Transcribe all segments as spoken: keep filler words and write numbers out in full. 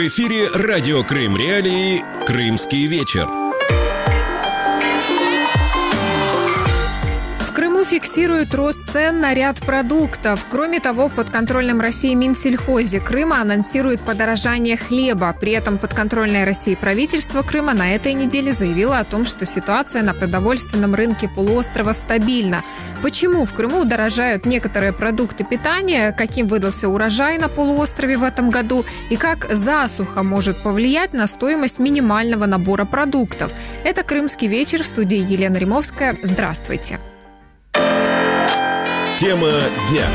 В эфире радио Крым Реалии «Крымский вечер». Фиксирует рост цен на ряд продуктов. Кроме того, в подконтрольном России Минсельхозе Крыма анонсирует подорожание хлеба. При этом подконтрольное России правительство Крыма на этой неделе заявило о том, что ситуация на продовольственном рынке полуострова стабильна. Почему в Крыму дорожают некоторые продукты питания, каким выдался урожай на полуострове в этом году и как засуха может повлиять на стоимость минимального набора продуктов. Это «Крымский вечер», в студии Елена Римовская. Здравствуйте. Тема дня.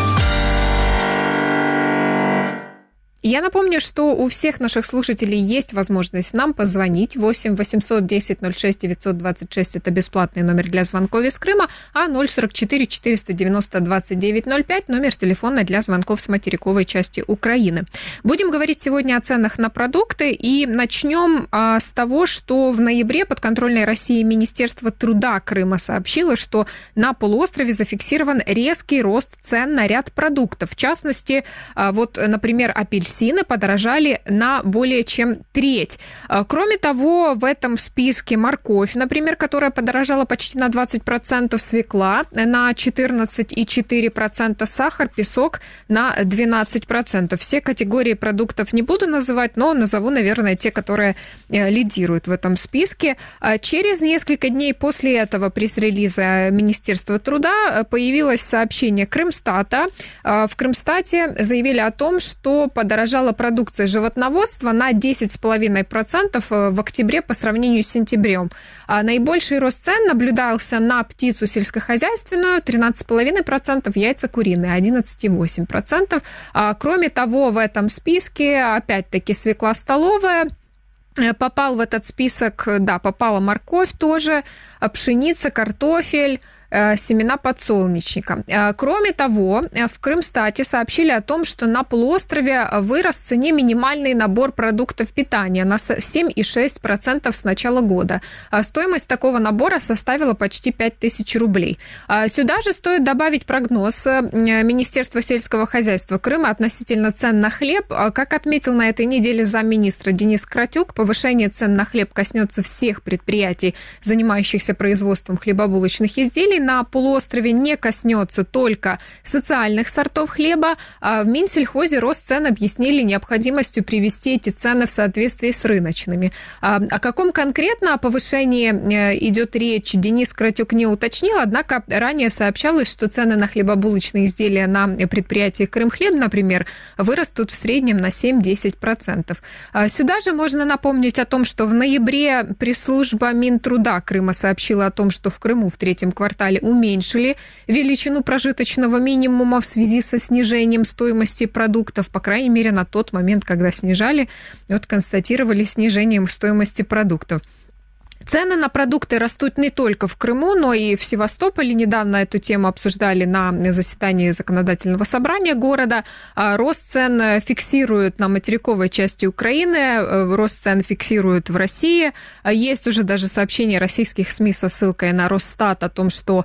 Я напомню, что у всех наших слушателей есть возможность нам позвонить. восемь восемьсот десять ноль шесть девятьсот двадцать шесть – это бесплатный номер для звонков из Крыма, а ноль сорок четыре четыреста девяносто двадцать девять ноль пять – номер телефона для звонков с материковой части Украины. Будем говорить сегодня о ценах на продукты, и начнем а, с того, что в ноябре подконтрольное России Министерство труда Крыма сообщило, что на полуострове зафиксирован резкий рост цен на ряд продуктов. В частности, а, вот, например, апельсин Апельсины подорожали на более чем треть. Кроме того, в этом списке морковь, например, которая подорожала почти на двадцать процентов, свекла на четырнадцать целых четыре десятых процента, сахар, песок на двенадцать процентов. Все категории продуктов не буду называть, но назову, наверное, те, которые лидируют в этом списке. Через несколько дней после этого пресс-релиза Министерства труда появилось сообщение Крымстата. В Крымстате заявили о том, что подорожало Подорожала продукция животноводства на десять целых пять десятых процента в октябре по сравнению с сентябрем. А наибольший рост цен наблюдался на птицу сельскохозяйственную – тринадцать целых пять десятых процента, яйца куриные – одиннадцать целых восемь десятых процента. А кроме того, в этом списке опять-таки свекла столовая. Попал в этот список, да, попала морковь тоже, пшеница, картофель, семена подсолнечника. Кроме того, в Крымстате сообщили о том, что на полуострове вырос в цене минимальный набор продуктов питания на семь целых шесть десятых процента с начала года. Стоимость такого набора составила почти пять тысяч рублей. Сюда же стоит добавить прогноз Министерства сельского хозяйства Крыма относительно цен на хлеб. Как отметил на этой неделе замминистра Денис Кратюк, повышение цен на хлеб коснется всех предприятий, занимающихся производством хлебобулочных изделий. На полуострове не коснется только социальных сортов хлеба. В Минсельхозе рост цен объяснили необходимостью привести эти цены в соответствие с рыночными. О каком конкретно повышении идет речь, Денис Кратюк не уточнил, однако ранее сообщалось, что цены на хлебобулочные изделия на предприятии Крымхлеб, например, вырастут в среднем на семь-десять процентов. Сюда же можно напомнить о том, что в ноябре пресс-служба Минтруда Крыма сообщила о том, что в Крыму в третьем квартале уменьшили величину прожиточного минимума в связи со снижением стоимости продуктов, по крайней мере, на тот момент, когда снижали, вот констатировали снижение стоимости продуктов. Цены на продукты растут не только в Крыму, но и в Севастополе. Недавно эту тему обсуждали на заседании законодательного собрания города. Рост цен фиксируют на материковой части Украины, рост цен фиксируют в России. Есть уже даже сообщение российских СМИ со ссылкой на Росстат о том, что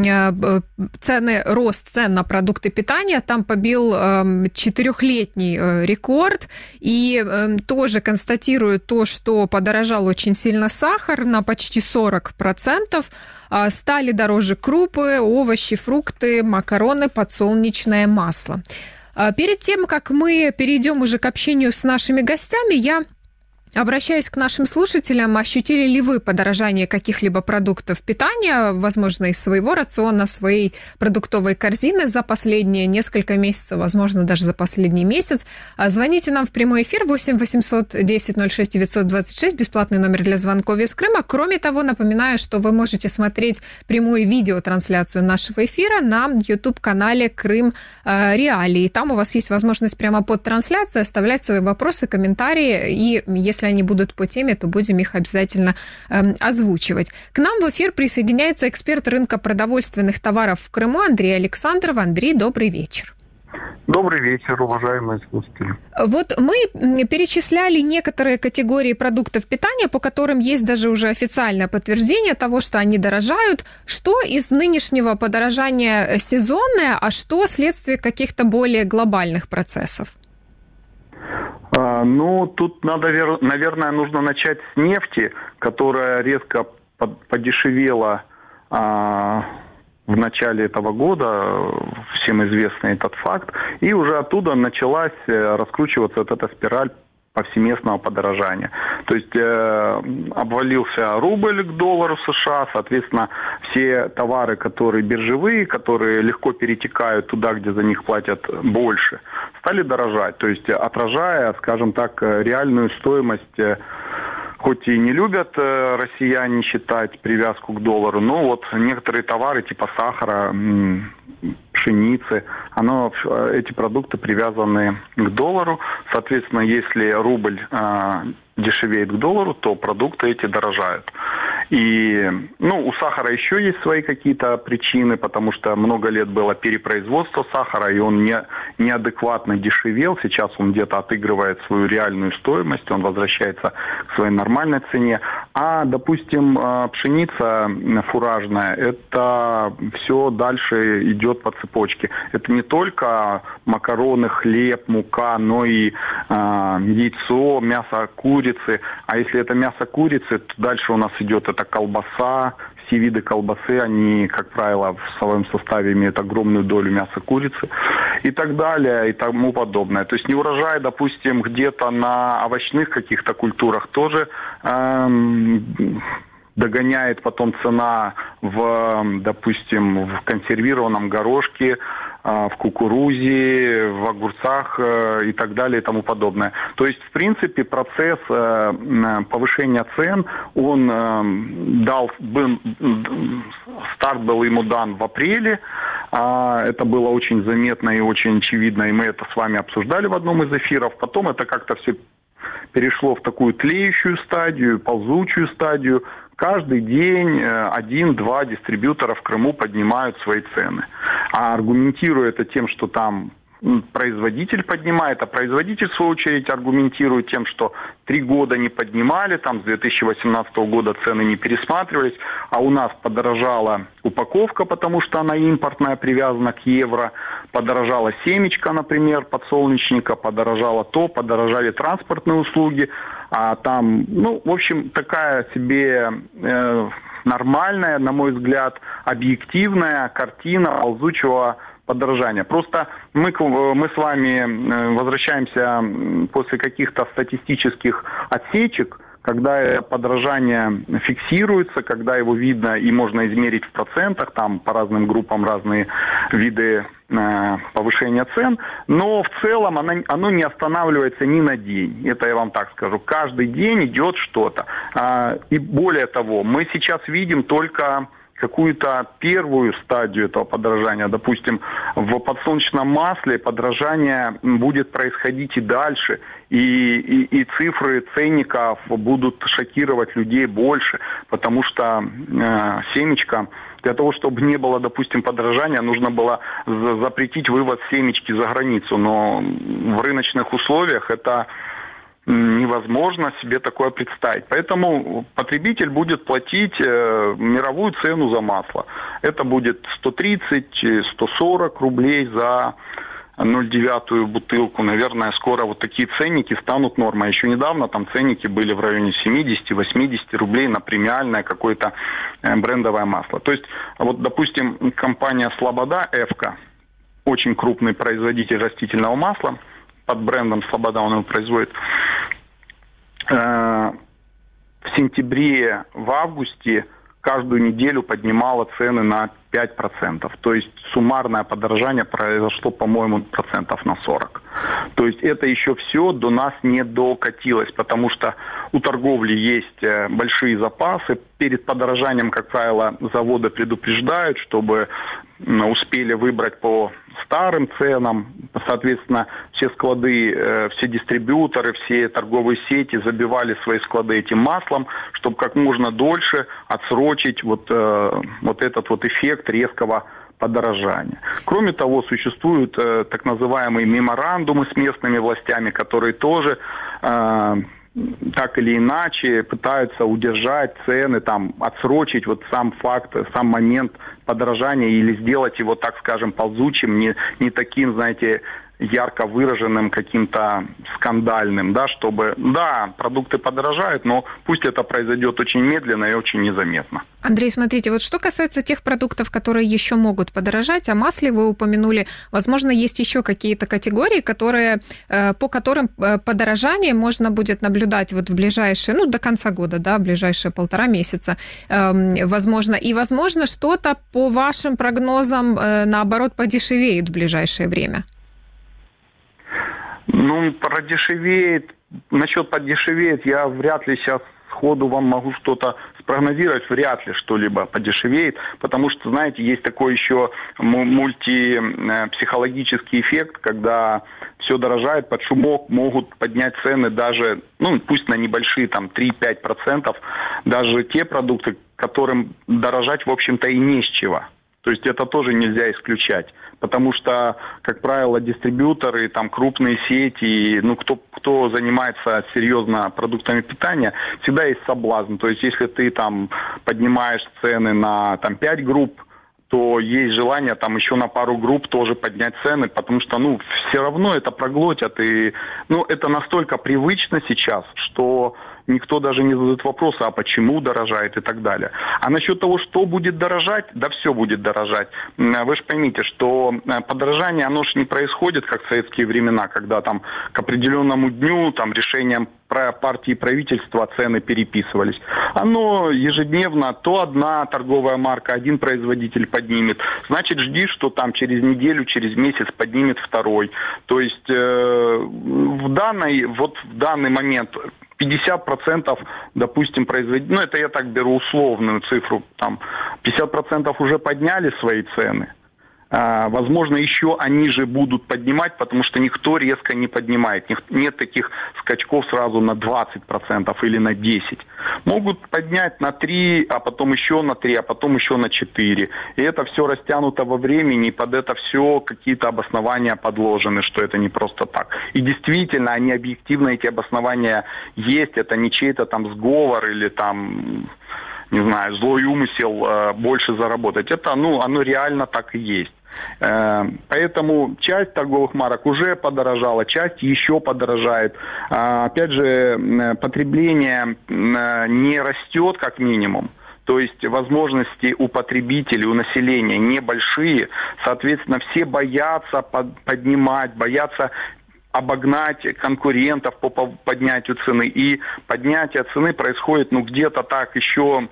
цены, рост цен на продукты питания там побил четырехлетний рекорд. И тоже констатируют то, что подорожал очень сильно сахар на почти сорок процентов, стали дороже крупы, овощи, фрукты, макароны, подсолнечное масло. Перед тем, как мы перейдем уже к общению с нашими гостями, я обращаюсь к нашим слушателям. Ощутили ли вы подорожание каких-либо продуктов питания, возможно, из своего рациона, своей продуктовой корзины за последние несколько месяцев, возможно, даже за последний месяц? Звоните нам в прямой эфир восемь восемьсот десять ноль шесть девятьсот двадцать шесть, бесплатный номер для звонков из Крыма. Кроме того, напоминаю, что вы можете смотреть прямую видеотрансляцию нашего эфира на YouTube-канале Крым Реалии. Там у вас есть возможность прямо под трансляцией оставлять свои вопросы, комментарии, и если Если они будут по теме, то будем их обязательно э, озвучивать. К нам в эфир присоединяется эксперт рынка продовольственных товаров в Крыму Андрей Александров. Андрей, добрый вечер. Добрый вечер, уважаемые слушатели. Вот мы перечисляли некоторые категории продуктов питания, по которым есть даже уже официальное подтверждение того, что они дорожают. Что из нынешнего подорожания сезонное, а что следствие каких-то более глобальных процессов? Ну, тут надо, наверное, нужно начать с нефти, которая резко подешевела в начале этого года, всем известный этот факт, и уже оттуда началась раскручиваться вот эта спираль повсеместного подорожания. То есть э, обвалился рубль к доллару США, соответственно, все товары, которые биржевые, которые легко перетекают туда, где за них платят больше, стали дорожать. То есть отражая, скажем так, реальную стоимость. Хоть и не любят э, россияне считать привязку к доллару, но вот некоторые товары типа сахара, м, пшеницы, оно, эти продукты привязаны к доллару. Соответственно, если рубль э, дешевеет к доллару, то продукты эти дорожают. И, ну, у сахара еще есть свои какие-то причины, потому что много лет было перепроизводство сахара, и он не, неадекватно дешевел. Сейчас он где-то отыгрывает свою реальную стоимость, он возвращается к своей нормальной цене. А, допустим, пшеница фуражная, это все дальше идет по цепочке. Это не только макароны, хлеб, мука, но и э, яйцо, мясо курицы. А если это мясо курицы, то дальше у нас идет это колбаса. Все виды колбасы, они, как правило, в своем составе имеют огромную долю мяса курицы и так далее, и тому подобное. То есть неурожай, допустим, где-то на овощных каких-то культурах тоже эм, догоняет потом цена в, допустим, в консервированном горошке, в кукурузе, в огурцах и так далее и тому подобное. То есть, в принципе, процесс повышения цен, он дал, старт был ему дан в апреле, это было очень заметно и очень очевидно, и мы это с вами обсуждали в одном из эфиров. Потом это как-то все перешло в такую тлеющую стадию, ползучую стадию. Каждый день один-два дистрибьютора в Крыму поднимают свои цены. А аргументируя это тем, что там производитель поднимает, а производитель, в свою очередь, аргументирует тем, что три года не поднимали, там с две тысячи восемнадцатого года цены не пересматривались, а у нас подорожала упаковка, потому что она импортная, привязана к евро, подорожала семечка, например, подсолнечника, подорожало то, подорожали транспортные услуги, а там, ну, в общем, такая себе э, нормальная, на мой взгляд, объективная картина ползучего подорожания. Просто мы, мы с вами возвращаемся после каких-то статистических отсечек, когда подорожание фиксируется, когда его видно и можно измерить в процентах, там по разным группам разные виды э, повышения цен, но в целом оно, оно не останавливается ни на день. Это я вам так скажу. Каждый день идет что-то. А, и более того, мы сейчас видим только какую-то первую стадию этого подорожания. Допустим, в подсолнечном масле подорожание будет происходить и дальше. И, и, и цифры ценников будут шокировать людей больше, потому что э, семечко, для того, чтобы не было, допустим, подорожания, нужно было запретить вывоз семечки за границу. Но в рыночных условиях это невозможно себе такое представить. Поэтому потребитель будет платить э, мировую цену за масло. Это будет сто тридцать - сто сорок рублей за ноль целых девять бутылку. Наверное, скоро вот такие ценники станут нормой. Еще недавно там ценники были в районе семьдесят - восемьдесят рублей на премиальное какое-то э, брендовое масло. То есть, вот, допустим, компания Слобода, Эвка, очень крупный производитель растительного масла, под брендом Слобода он его производит, в сентябре, в августе каждую неделю поднимала цены на пять процентов. То есть суммарное подорожание произошло, по-моему, процентов на сорок. То есть это еще все до нас не докатилось, потому что у торговли есть большие запасы. Перед подорожанием, как правило, заводы предупреждают, чтобы успели выбрать по старым ценам. Соответственно, все склады, все дистрибьюторы, все торговые сети забивали свои склады этим маслом, чтобы как можно дольше отсрочить вот, вот этот вот эффект резкого подорожания. Кроме того, существуют э, так называемые меморандумы с местными властями, которые тоже э, так или иначе пытаются удержать цены, там, отсрочить вот сам факт, сам момент подорожание или сделать его, так скажем, ползучим, не, не таким, знаете, ярко выраженным, каким-то скандальным, да, чтобы, да, продукты подорожают, но пусть это произойдет очень медленно и очень незаметно. Андрей, смотрите, вот что касается тех продуктов, которые еще могут подорожать, о масле вы упомянули, возможно, есть еще какие-то категории, которые, по которым подорожание можно будет наблюдать вот в ближайшие, ну, до конца года, да, в ближайшие полтора месяца, возможно, и, возможно, что-то по вашим прогнозам, наоборот, подешевеет в ближайшее время. Ну, продешевеет. Насчет подешевеет, я вряд ли сейчас сходу вам могу что-то спрогнозировать, вряд ли что-либо подешевеет, потому что, знаете, есть такой еще мультипсихологический эффект, когда все дорожает, под шумок могут поднять цены даже, ну, пусть на небольшие, там, три-пять процентов, даже те продукты, которым дорожать, в общем-то, и не с чего. То есть это тоже нельзя исключать, потому что, как правило, дистрибьюторы, там крупные сети, ну кто кто занимается серьезно продуктами питания, всегда есть соблазн. То есть если ты там поднимаешь цены на там пять групп, то есть желание там еще на пару групп тоже поднять цены, потому что, ну, все равно это проглотят. И, ну, это настолько привычно сейчас, что никто даже не задает вопроса, а почему дорожает и так далее. А насчет того, что будет дорожать, да все будет дорожать. Вы же поймите, что подорожание, оно же не происходит, как в советские времена, когда там к определенному дню там решением партии и правительства цены переписывались. Оно ежедневно, то одна торговая марка, один производитель поднимет. Значит, жди, что там через неделю, через месяц поднимет второй. То есть э, в, данной, вот в данный момент пятьдесят процентов, допустим, производителей, ну это я так беру условную цифру, там пятьдесят процентов уже подняли свои цены. А, возможно, еще они же будут поднимать, потому что никто резко не поднимает. Нет таких скачков сразу на двадцать процентов или на десять процентов. Могут поднять на три, а потом еще на три, а потом еще на четыре. И это все растянуто во времени, и под это все какие-то обоснования подложены, что это не просто так. И действительно, они объективно, эти обоснования есть. Это не чей-то там сговор или там, не знаю, злой умысел э, больше заработать. Это, ну, оно реально так и есть. Э, поэтому часть торговых марок уже подорожала, часть еще подорожает. Э, опять же, потребление э, не растет как минимум. То есть возможности у потребителей, у населения небольшие. Соответственно, все боятся под, поднимать, боятся обогнать конкурентов по поднятию цены. И поднятие цены происходит, ну, где-то так еще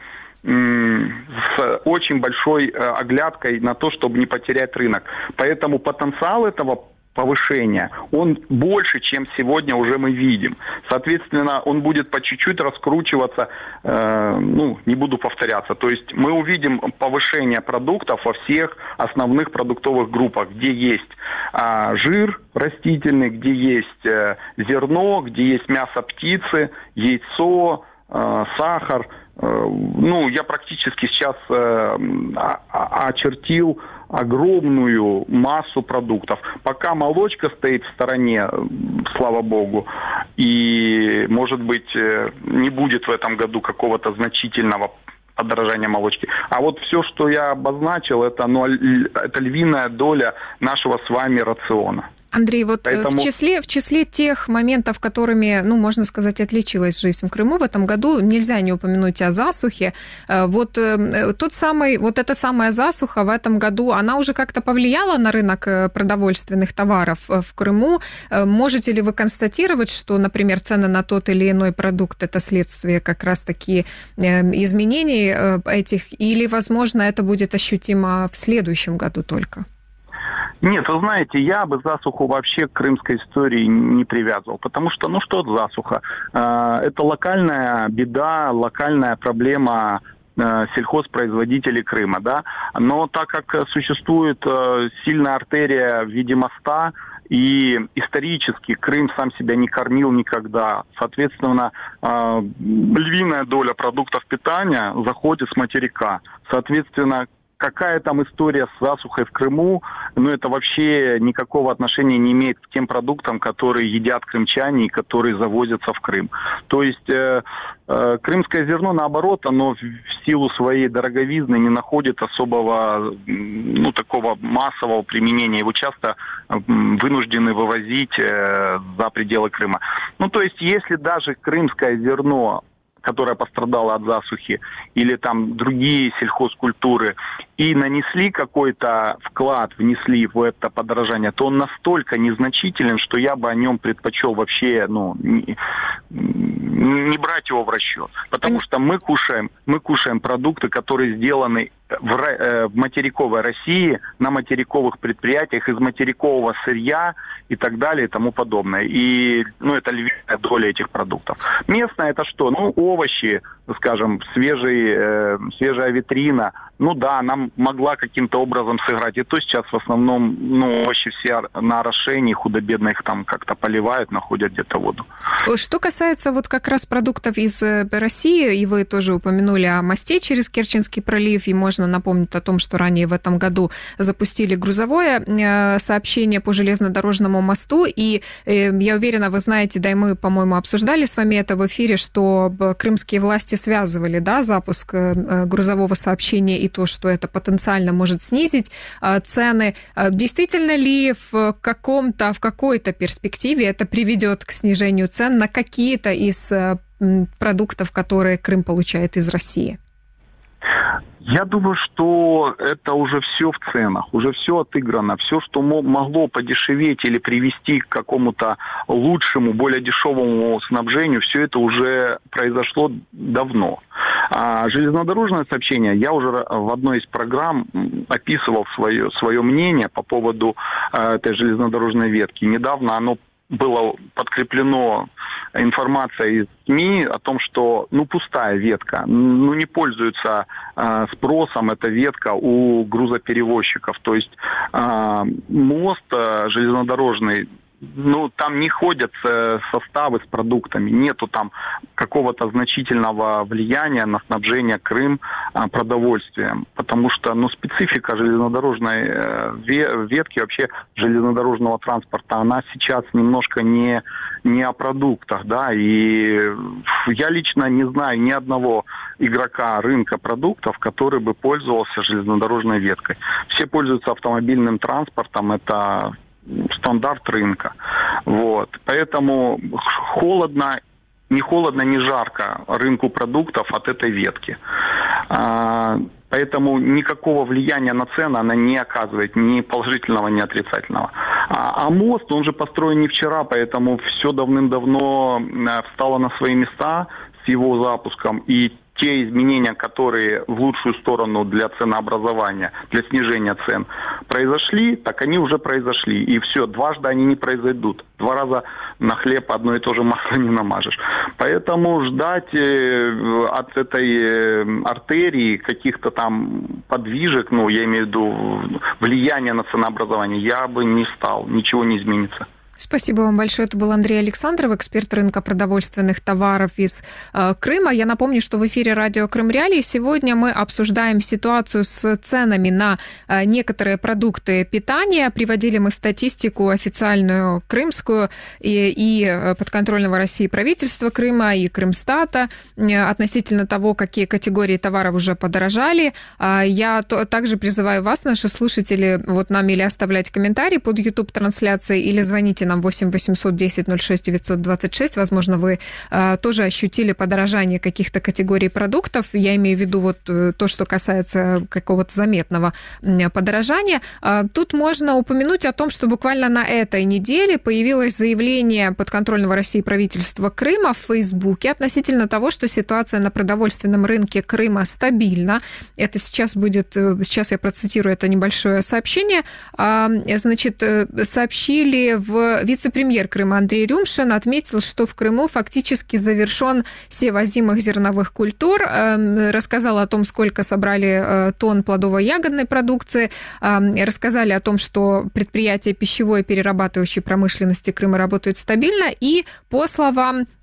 с очень большой оглядкой на то, чтобы не потерять рынок. Поэтому потенциал этого повышения, он больше, чем сегодня уже мы видим. Соответственно, он будет по чуть-чуть раскручиваться, э, ну, не буду повторяться. То есть мы увидим повышение продуктов во всех основных продуктовых группах, где есть э, жир растительный, где есть э, зерно, где есть мясо птицы, яйцо, э, сахар. Ну, я практически сейчас э, очертил огромную массу продуктов. Пока молочка стоит в стороне, слава богу, и, может быть, не будет в этом году какого-то значительного подорожания молочки. А вот все, что я обозначил, это, ну, это львиная доля нашего с вами рациона. Андрей, вот Поэтому... в числе, в числе тех моментов, которыми, ну, можно сказать, отличилась жизнь в Крыму в этом году, нельзя не упомянуть о засухе. Вот тот самый, вот эта самая засуха в этом году, она уже как-то повлияла на рынок продовольственных товаров в Крыму? Можете ли вы констатировать, что, например, цены на тот или иной продукт – это следствие как раз-таки изменений этих, или, возможно, это будет ощутимо в следующем году только? Нет, вы знаете, я бы засуху вообще к крымской истории не привязывал, потому что, ну что засуха? Это локальная беда, локальная проблема сельхозпроизводителей Крыма, да. Но так как существует сильная артерия в виде моста, и исторически Крым сам себя не кормил никогда. Соответственно, львиная доля продуктов питания заходит с материка. Соответственно, какая там история с засухой в Крыму, ну, это вообще никакого отношения не имеет к тем продуктам, которые едят крымчане и которые завозятся в Крым. То есть э, э, крымское зерно, наоборот, оно в силу своей дороговизны не находит особого, ну, такого массового применения. Его часто э, вынуждены вывозить э, за пределы Крыма. Ну, то есть, если даже крымское зерно, которая пострадала от засухи, или там другие сельхозкультуры, и нанесли какой-то вклад, внесли в это подорожание, то он настолько незначителен, что я бы о нем предпочел вообще, ну, не, не брать его в расчет. Потому что мы кушаем, мы кушаем продукты, которые сделаны в, в материковой России, на материковых предприятиях, из материкового сырья и так далее и тому подобное. И, ну, это львиная доля этих продуктов. Местное это что? Ну, овощи, скажем, свежий, э, свежая витрина. Ну да, она могла каким-то образом сыграть. И то сейчас в основном, ну, овощи все на орошении, худо-бедно их там как-то поливают, находят где-то воду. Что касается вот как раз продуктов из России, и вы тоже упомянули о мосте через Керченский пролив, и можно напомнить о том, что ранее в этом году запустили грузовое сообщение по железнодорожному мосту, и я уверена, вы знаете, да и мы, по-моему, обсуждали с вами это в эфире, что крымские власти связывали, да, запуск грузового сообщения и то, что это потенциально может снизить цены. Действительно ли в каком-то, в какой-то перспективе это приведет к снижению цен на какие-то из продуктов, которые Крым получает из России? Я думаю, что это уже все в ценах, уже все отыграно. Все, что могло подешеветь или привести к какому-то лучшему, более дешевому снабжению, все это уже произошло давно. А железнодорожное сообщение, я уже в одной из программ описывал свое, свое мнение по поводу э, этой железнодорожной ветки. Недавно оно было подкреплено информацией из СМИ о том, что, ну, пустая ветка, ну, не пользуется э, спросом эта ветка у грузоперевозчиков. То есть э, мост э, железнодорожный, ну, там не ходят составы с продуктами, нету там какого-то значительного влияния на снабжение Крым продовольствием, потому что, ну, специфика железнодорожной ветки, вообще железнодорожного транспорта, она сейчас немножко не, не о продуктах, да, и я лично не знаю ни одного игрока рынка продуктов, который бы пользовался железнодорожной веткой. Все пользуются автомобильным транспортом, это стандарт рынка. Вот. Поэтому холодно, не холодно, не жарко рынку продуктов от этой ветки. А, поэтому никакого влияния на цены она не оказывает, ни положительного, ни отрицательного. А, а мост, он же построен не вчера, поэтому все давным-давно встало на свои места с его запуском. И те изменения, которые в лучшую сторону для ценообразования, для снижения цен произошли, так они уже произошли. И все, дважды они не произойдут. Два раза на хлеб одно и то же масло не намажешь. Поэтому ждать от этой артерии каких-то там подвижек, ну, я имею в виду влияния на ценообразование, я бы не стал. Ничего не изменится. Спасибо вам большое. Это был Андрей Александров, эксперт рынка продовольственных товаров из э, Крыма. Я напомню, что в эфире радио Крым Реалии сегодня мы обсуждаем ситуацию с ценами на э, некоторые продукты питания. Приводили мы статистику официальную крымскую и, и подконтрольного России правительства Крыма, и Крымстата э, относительно того, какие категории товаров уже подорожали. Э, я то, также призываю вас, наши слушатели, вот нам или оставлять комментарии под YouTube-трансляцией, или звоните нам восемь восемьсот десять ноль шесть девятьсот двадцать шесть. Возможно, вы э, тоже ощутили подорожание каких-то категорий продуктов. Я имею в виду вот то, что касается какого-то заметного подорожания. Э, тут можно упомянуть о том, что буквально на этой неделе появилось заявление подконтрольного России правительства Крыма в Фейсбуке относительно того, что ситуация на продовольственном рынке Крыма стабильна. Это сейчас будет, сейчас я процитирую это небольшое сообщение. Э, значит, сообщили в вице-премьер Крыма Андрей Рюмшин отметил, что в Крыму фактически завершен сев озимых зерновых культур. Рассказал о том, сколько собрали тонн плодово-ягодной продукции. Рассказали о том, что предприятия пищевой и перерабатывающей промышленности Крыма работают стабильно. И по словам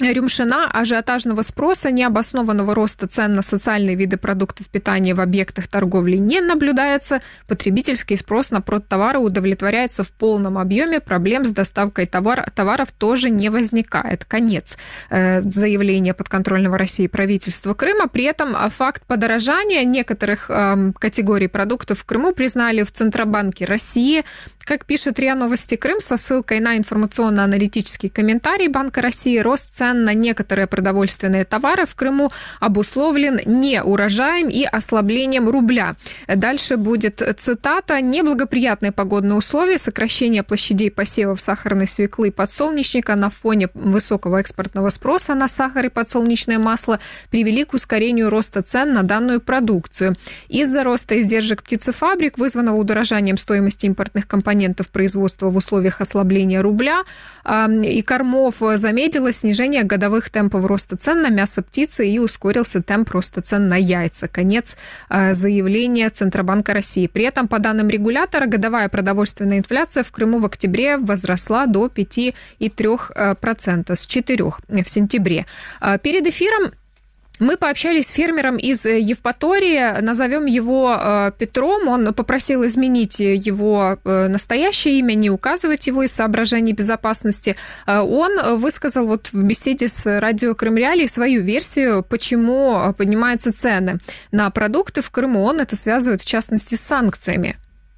Рюмшина. Ажиотажного спроса, необоснованного роста цен на социальные виды продуктов питания в объектах торговли не наблюдается. Потребительский спрос на продтовары удовлетворяется в полном объеме. Проблем с доставкой товар, товаров тоже не возникает. Конец э, заявления подконтрольного России правительства Крыма. При этом факт подорожания некоторых э, категорий продуктов в Крыму признали в Центробанке России. Как пишет РИА Новости Крым со ссылкой на информационно-аналитический комментарий Банка России, рост цен на некоторые продовольственные товары в Крыму обусловлен не урожаем и ослаблением рубля. Дальше будет цитата. «Неблагоприятные погодные условия, сокращение площадей посевов сахарной свеклы и подсолнечника на фоне высокого экспортного спроса на сахар и подсолнечное масло привели к ускорению роста цен на данную продукцию. Из-за роста издержек птицефабрик, вызванного удорожанием стоимости импортных компонентов производства в условиях ослабления рубля и кормов, замедлилось снижение годовых темпов роста цен на мясо птицы и ускорился темп роста цен на яйца». Конец заявления Центробанка России. При этом, по данным регулятора, годовая продовольственная инфляция в Крыму в октябре возросла до пять целых три десятых процента с четырёх процентов в сентябре. Перед эфиром мы пообщались с фермером из Евпатории, назовем его э, Петром. Он попросил изменить его э, настоящее имя, не указывать его из соображений безопасности. Э, он высказал вот в беседе с радио Крым Реалии свою версию, почему поднимаются цены на продукты в Крыму. Он это связывает, в частности, с санкциями.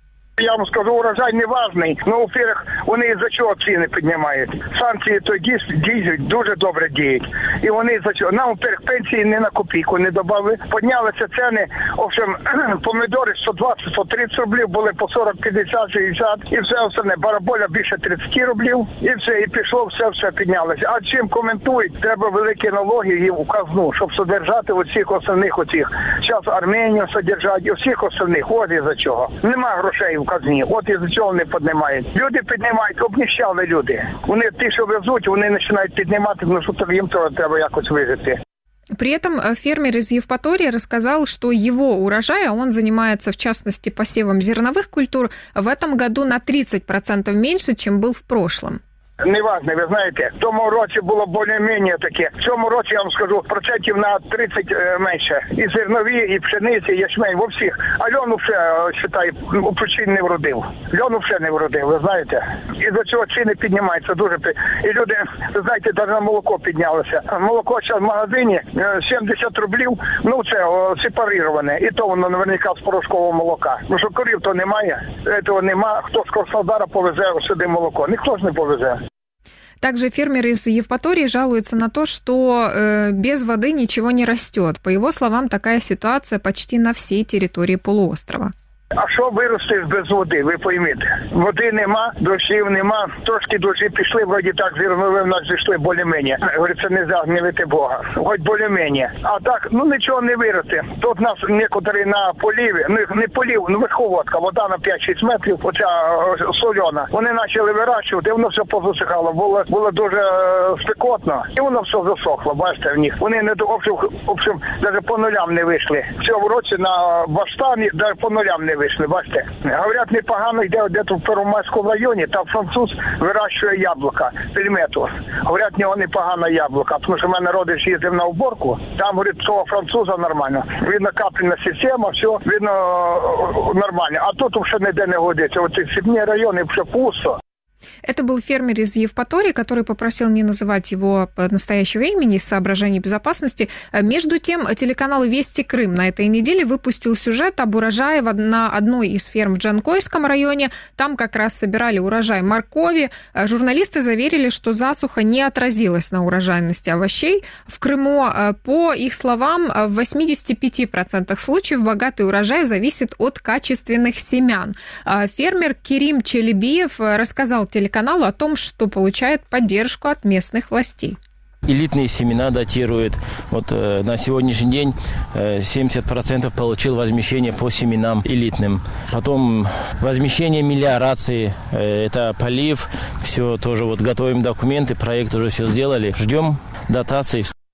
Я вам скажу, урожай не важний. Ну, во-первых, вони із-за чого ціни піднімають. Санкції то діють, дуже добре діють. І вони із-за чого. Нам, во-первых, пенсії не на копійку не додали. Піднялися ціни, в общем, помідори сто двадцять - сто тридцять рублів, були по сорок, п'ятдесят, шістдесят. І все остальне. Бараболя більше тридцять рублів. І все, і пішло, все, все піднялося. А чим коментують? Треба великі налоги і в казну, щоб содержати усіх основних оцих. Зараз Арменію содержать, і всіх основних. От із-за чого. Нема грошей в казні. От із-за цього не піднімають. Люди піднімають, обніщали люди. Вони ті, що везуть, вони починають піднімати, ну що їм то треба якось вижити. При этом фермер из Евпатории рассказал, что его урожай, а он занимается в частности посевом зерновых культур, в этом году на тридцать процентов меньше, чем был в прошлом. Неважно, ви знаєте, в тому році було більш-менш таке. В цьому році, я вам скажу, процентів на тридцять е, менше. І зернові, і пшениці, і ячмень, во всіх. А льону вже, вважаю, у причин не вродив. Льону вже не вродив, ви знаєте. І до цього ціни піднімаються дуже. І люди, ви знаєте, навіть на молоко піднялося. Молоко зараз в магазині сімдесят рублів, ну це о, сепарироване. І то воно наверняка з порошкового молока. Ну що корів то немає, цього нема. Хто з Краснодара повезе сюди молоко? Ніхто ж не повезе. Также фермеры из Евпатории жалуются на то, что э, без воды ничего не растет. По его словам, такая ситуация почти на всей территории полуострова. А що вирости без води, ви пойміть? Води нема, дощів нема, трошки дощі пішли, вроді так зернові в нас зійшли більш-менш. Говориться, не загнівити Бога, хоч більш-менш. А так, ну нічого не виросте. Тут нас некоторі на поліві, ну не полів, ну верховодка, вода на п'ять-шість метрів, оця сольона. Вони почали вирощувати, воно все позасихало, було, було дуже спекотно. І воно все засохло, бачите, в них. Вони не до, в общем, навіть по нулям не вийшли. В цьому році на баштані навіть по нулям не вийшли. Вийшли, бачите. Говорять, непогано йде де-то в Первомайському районі, там француз вирощує яблука, пельмету. Говорять, в нього непогано яблука, тому що в мене родич їздив на уборку, там, говорить, цього француза нормально. Видно, капельна система, все, видно, нормально. А тут вже ніде не годиться. Оці східні райони вже пусто. Это был фермер из Евпатории, который попросил не называть его настоящего имени из соображений безопасности. Между тем, телеканал «Вести Крым» на этой неделе выпустил сюжет об урожае на одной из ферм в Джанкойском районе. Там как раз собирали урожай моркови. Журналисты заверили, что засуха не отразилась на урожайности овощей в Крыму. По их словам, в восемьдесят пять процентов случаев богатый урожай зависит от качественных семян. Фермер Керим Челебиев рассказал телеканалу о том, что получает поддержку от местных властей. Элитные семена датируют. Вот э, на сегодняшний день э, семьдесят процентов получил возмещение по семенам элитным. Потом возмещение мелиорации, э, это полив. Все тоже вот готовим документы, проект уже все сделали. Ждем дотаций.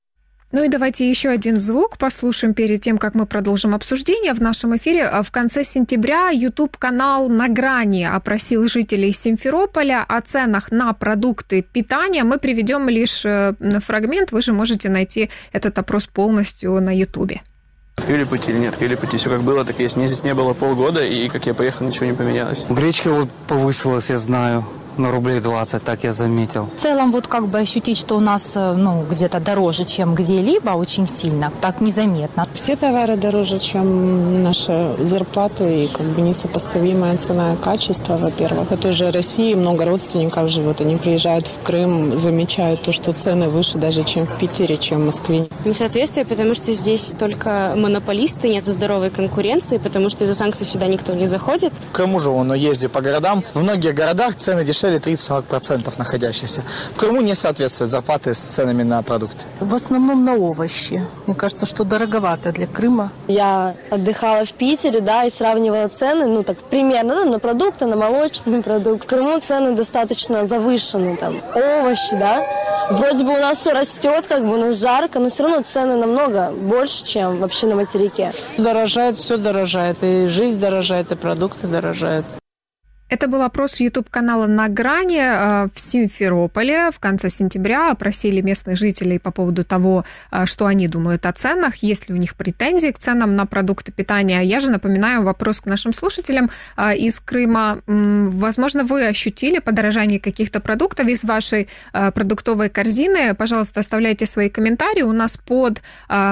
Ну и давайте еще один звук послушаем перед тем, как мы продолжим обсуждение в нашем эфире. В конце сентября YouTube-канал «На грани» опросил жителей Симферополя о ценах на продукты питания. Мы приведем лишь фрагмент, вы же можете найти этот опрос полностью на YouTube. Открыли пути или не открыли пути, все как было, так и есть. Мне здесь не было полгода, и как я поехал, ничего не поменялось. Гречка вот повысилась, я знаю. На рублей двадцать, так я заметил. В целом, вот как бы ощутить, что у нас, ну, где-то дороже, чем где-либо, очень сильно, так незаметно. Все товары дороже, чем наша зарплата, и как бы несопоставимая цена и качество, во-первых. Это уже России, много родственников живет, они приезжают в Крым, замечают то, что цены выше даже, чем в Питере, чем в Москве. Несоответствие, потому что здесь только монополисты, нету здоровой конкуренции, потому что из-за санкций сюда никто не заходит. В Крыму живу, но ездю по городам. В многих городах цены дешевле тридцать-сорок процентов находящихся. В Крыму не соответствуют зарплаты с ценами на продукты. В основном на овощи. Мне кажется, что дороговато для Крыма. Я отдыхала в Питере, да, и сравнивала цены, ну, так, примерно, ну, на продукты, на молочный продукт. В Крыму цены достаточно завышены, там, овощи, да. Вроде бы у нас все растет, как бы у нас жарко, но все равно цены намного больше, чем вообще на материке. Дорожает, все дорожает, и жизнь дорожает, и продукты дорожают. Это был опрос YouTube-канала «На грани» в Симферополе. В конце сентября опросили местных жителей по поводу того, что они думают о ценах, есть ли у них претензии к ценам на продукты питания. Я же напоминаю вопрос к нашим слушателям из Крыма. Возможно, вы ощутили подорожание каких-то продуктов из вашей продуктовой корзины. Пожалуйста, оставляйте свои комментарии. У нас под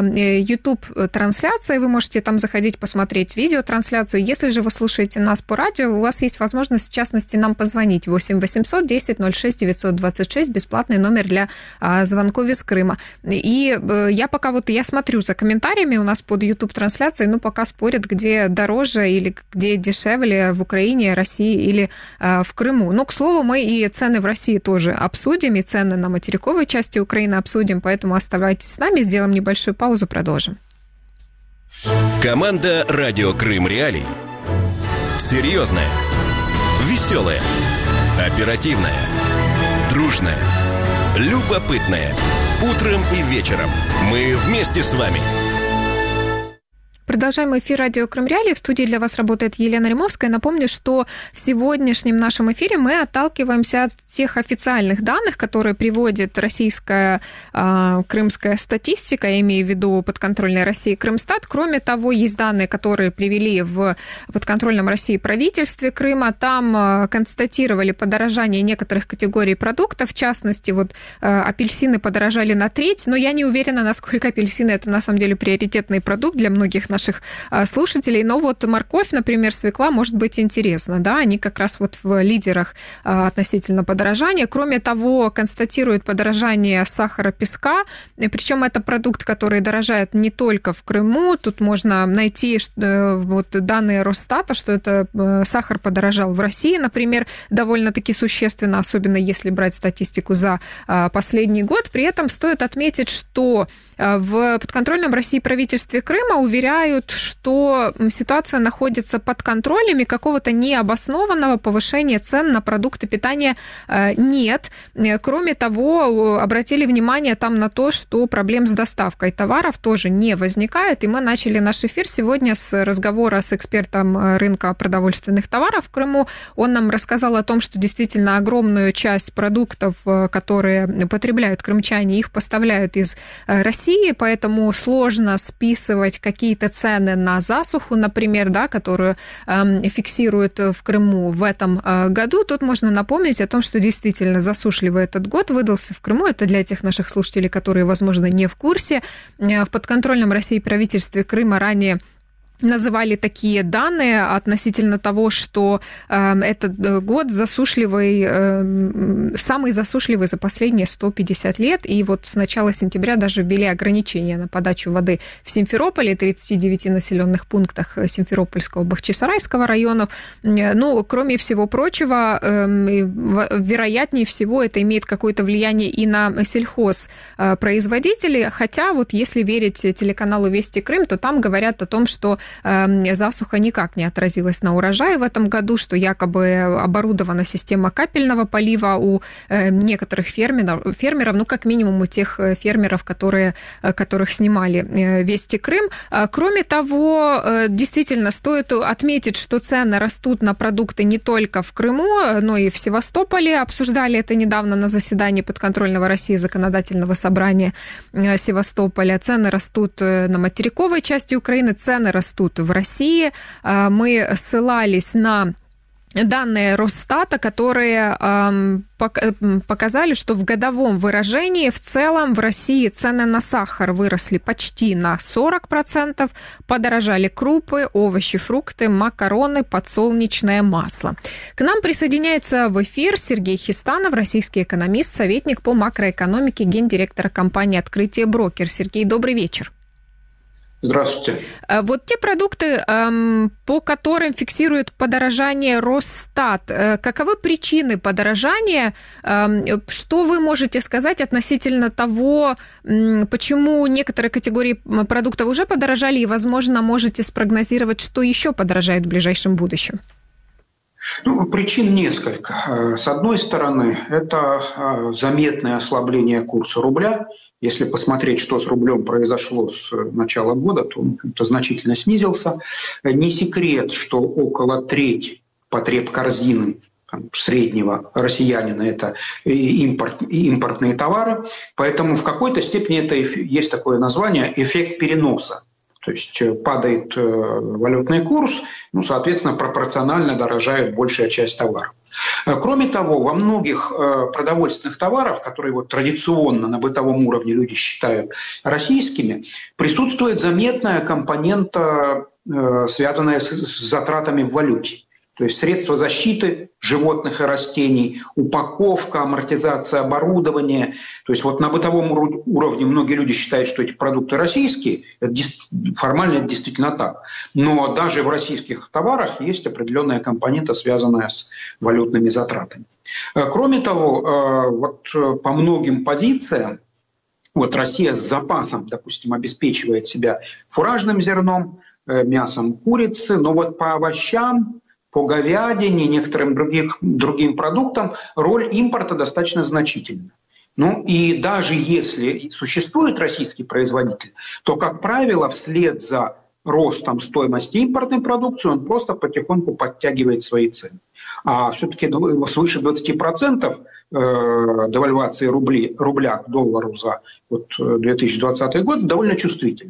YouTube-трансляцией вы можете там заходить, посмотреть видеотрансляцию. Если же вы слушаете нас по радио, у вас есть возможность в частности, нам позвонить. восемь восемьсот десять ноль шесть девятьсот двадцать шесть, бесплатный номер для а, звонков из Крыма. И э, я пока вот, я смотрю за комментариями у нас под YouTube-трансляцией, ну, пока спорят, где дороже или где дешевле в Украине, России или э, в Крыму. Ну, к слову, мы и цены в России тоже обсудим, и цены на материковой части Украины обсудим, поэтому оставайтесь с нами, сделаем небольшую паузу, продолжим. Команда «Радио Крым Реалии». Серьезная, веселая, оперативная, дружная, любопытная. Утром и вечером мы вместе с вами. Продолжаем эфир «Радио Крым Реалии». В студии для вас работает Елена Римовская. Напомню, что в сегодняшнем нашем эфире мы отталкиваемся от тех официальных данных, которые приводит российская э, крымская статистика, я имею в виду подконтрольной России Крымстат. Кроме того, есть данные, которые привели в подконтрольном России правительстве Крыма. Там э, констатировали подорожание некоторых категорий продуктов. В частности, вот э, апельсины подорожали на треть, но я не уверена, насколько апельсины это на самом деле приоритетный продукт для многих наших слушателей. Но вот морковь, например, свекла может быть интересно, да, они как раз вот в лидерах относительно подорожания. Кроме того, констатируют подорожание сахара, песка, причем это продукт, который дорожает не только в Крыму, тут можно найти вот данные Росстата, что это сахар подорожал в России, например, довольно-таки существенно, особенно если брать статистику за последний год. При этом стоит отметить, что в подконтрольном России правительстве Крыма уверяют, что ситуация находится под контролем и какого-то необоснованного повышения цен на продукты питания нет. Кроме того, обратили внимание там на то, что проблем с доставкой товаров тоже не возникает. И мы начали наш эфир сегодня с разговора с экспертом рынка продовольственных товаров в Крыму. Он нам рассказал о том, что действительно огромную часть продуктов, которые потребляют крымчане, их поставляют из России, поэтому сложно списывать какие-то цены на засуху, например, да, которую э, фиксируют в Крыму в этом э, году. Тут можно напомнить о том, что действительно засушливый этот год выдался в Крыму. Это для тех наших слушателей, которые, возможно, не в курсе. В подконтрольном России правительстве Крыма ранее называли такие данные относительно того, что э, этот год засушливый, э, самый засушливый за последние сто пятьдесят лет, и вот с начала сентября даже ввели ограничения на подачу воды в Симферополе, тридцати девяти населенных пунктах Симферопольского, Бахчисарайского районов. Ну, кроме всего прочего, э, вероятнее всего это имеет какое-то влияние и на сельхозпроизводителей, хотя вот если верить телеканалу «Вести Крым», то там говорят о том, что засуха никак не отразилась на урожае в этом году, что якобы оборудована система капельного полива у некоторых фермеров, фермеров, ну, как минимум у тех фермеров, которые, которых снимали «Вести Крым». Кроме того, действительно, стоит отметить, что цены растут на продукты не только в Крыму, но и в Севастополе. Обсуждали это недавно на заседании подконтрольного России законодательного собрания Севастополя. Цены растут на материковой части Украины, цены растут в России. Мы ссылались на данные Росстата, которые э, показали, что в годовом выражении в целом в России цены на сахар выросли почти на сорок процентов, подорожали крупы, овощи, фрукты, макароны, подсолнечное масло. К нам присоединяется в эфир Сергей Хистанов, российский экономист, советник по макроэкономике, гендиректора компании «Открытие Брокер». Сергей, добрый вечер. Здравствуйте. Вот те продукты, по которым фиксирует подорожание Росстат, каковы причины подорожания? Что вы можете сказать относительно того, почему некоторые категории продуктов уже подорожали, и, возможно, можете спрогнозировать, что еще подорожает в ближайшем будущем? Ну, причин несколько. С одной стороны, это заметное ослабление курса рубля. Если посмотреть, что с рублем произошло с начала года, то он значительно снизился. Не секрет, что около трети потреб корзины среднего россиянина – это импорт, импортные товары. Поэтому в какой-то степени это есть такое название «эффект переноса». То есть падает валютный курс, ну, соответственно, пропорционально дорожает большая часть товаров. Кроме того, во многих продовольственных товарах, которые вот традиционно на бытовом уровне люди считают российскими, присутствует заметная компонента, связанная с затратами в валюте. То есть средства защиты животных и растений, упаковка, амортизация оборудования. То есть вот на бытовом уровне многие люди считают, что эти продукты российские. Это формально это действительно так. Но даже в российских товарах есть определенная компонента, связанная с валютными затратами. Кроме того, вот по многим позициям, вот Россия с запасом, допустим, обеспечивает себя фуражным зерном, мясом курицы, но вот по овощам, по говядине, некоторым других, другим продуктам роль импорта достаточно значительна. Ну и даже если существует российский производитель, то, как правило, вслед за ростом стоимости импортной продукции он просто потихоньку подтягивает свои цены. А все-таки свыше двадцати процентов девальвации рубли, рубля к доллару за вот две тысячи двадцатый год довольно чувствительно.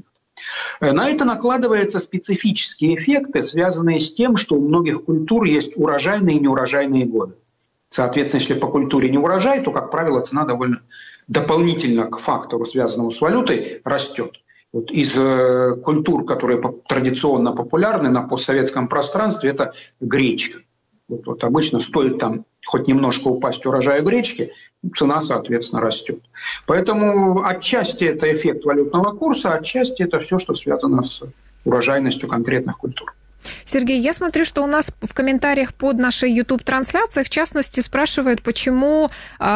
На это накладываются специфические эффекты, связанные с тем, что у многих культур есть урожайные и неурожайные годы. Соответственно, если по культуре не урожай, то, как правило, цена довольно дополнительно к фактору, связанному с валютой, растет. Вот из культур, которые традиционно популярны на постсоветском пространстве, это гречка. Вот, вот обычно стоит там хоть немножко упасть урожая гречки, цена, соответственно, растет. Поэтому отчасти это эффект валютного курса, отчасти это все, что связано с урожайностью конкретных культур. Сергей, я смотрю, что у нас в комментариях под нашей YouTube-трансляцией, в частности, спрашивают, почему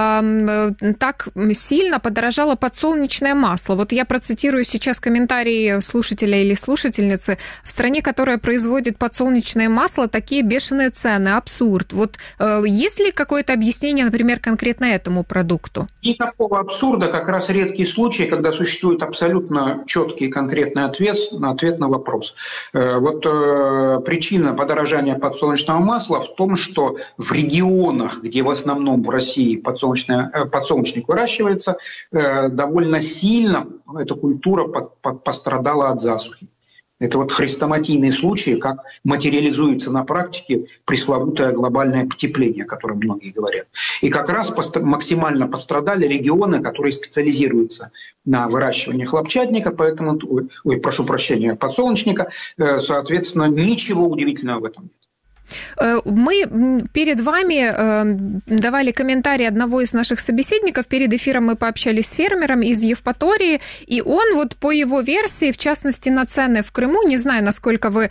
э, так сильно подорожало подсолнечное масло. Вот я процитирую сейчас комментарий слушателя или слушательницы. В стране, которая производит подсолнечное масло, такие бешеные цены, абсурд. Вот э, есть ли какое-то объяснение, например, конкретно этому продукту? Никакого абсурда, как раз редкий случай, когда существует абсолютно четкий и конкретный ответ на, ответ на вопрос. Э, вот э, причина подорожания подсолнечного масла в том, что в регионах, где в основном в России подсолнечник выращивается, довольно сильно эта культура пострадала от засухи. Это вот хрестоматийные случаи, как материализуется на практике пресловутое глобальное потепление, о котором многие говорят. И как раз максимально пострадали регионы, которые специализируются на выращивании хлопчатника, поэтому, ой, прошу прощения, подсолнечника, соответственно, ничего удивительного в этом нет. Мы перед вами давали комментарий одного из наших собеседников. Перед эфиром мы пообщались с фермером из Евпатории, и он вот по его версии, в частности, на цены в Крыму, не знаю, насколько вы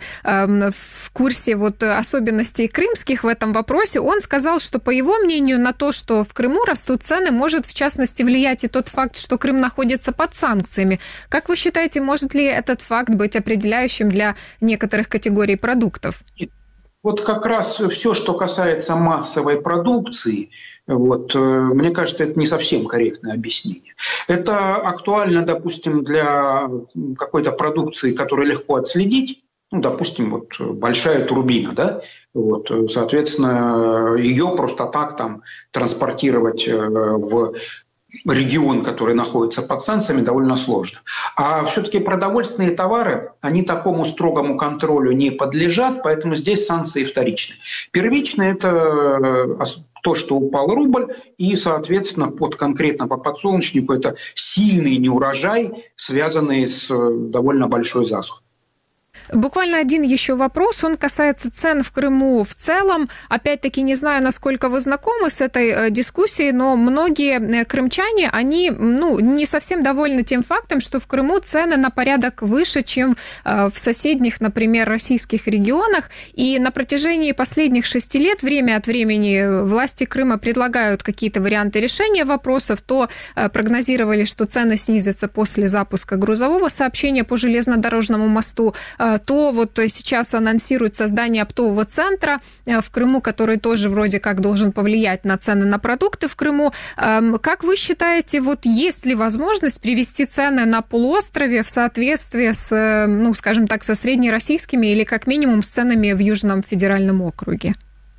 в курсе вот особенностей крымских в этом вопросе, он сказал, что, по его мнению, на то, что в Крыму растут цены, может, в частности, влиять и тот факт, что Крым находится под санкциями. Как вы считаете, может ли этот факт быть определяющим для некоторых категорий продуктов? Вот как раз все, что касается массовой продукции, вот, мне кажется, это не совсем корректное объяснение. Это актуально, допустим, для какой-то продукции, которую легко отследить. Ну, допустим, вот большая турбина, да, вот, соответственно, ее просто так там транспортировать в регион, который находится под санкциями, довольно сложно. А все-таки продовольственные товары, они такому строгому контролю не подлежат, поэтому здесь санкции вторичны. Первично – это то, что упал рубль, и, соответственно, под, конкретно по подсолнечнику это сильный неурожай, связанный с довольно большой засухой. Буквально один еще вопрос, он касается цен в Крыму в целом. Опять-таки, не знаю, насколько вы знакомы с этой дискуссией, но многие крымчане, они ну, не совсем довольны тем фактом, что в Крыму цены на порядок выше, чем в соседних, например, российских регионах. И на протяжении последних шести лет время от времени власти Крыма предлагают какие-то варианты решения вопросов. То прогнозировали, что цены снизятся после запуска грузового сообщения по железнодорожному мосту, то вот сейчас анонсируют создание оптового центра в Крыму, который тоже вроде как должен повлиять на цены на продукты в Крыму. Как вы считаете, вот есть ли возможность привести цены на полуострове в соответствии с, ну, скажем так, со среднероссийскими или как минимум с ценами в Южном федеральном округе?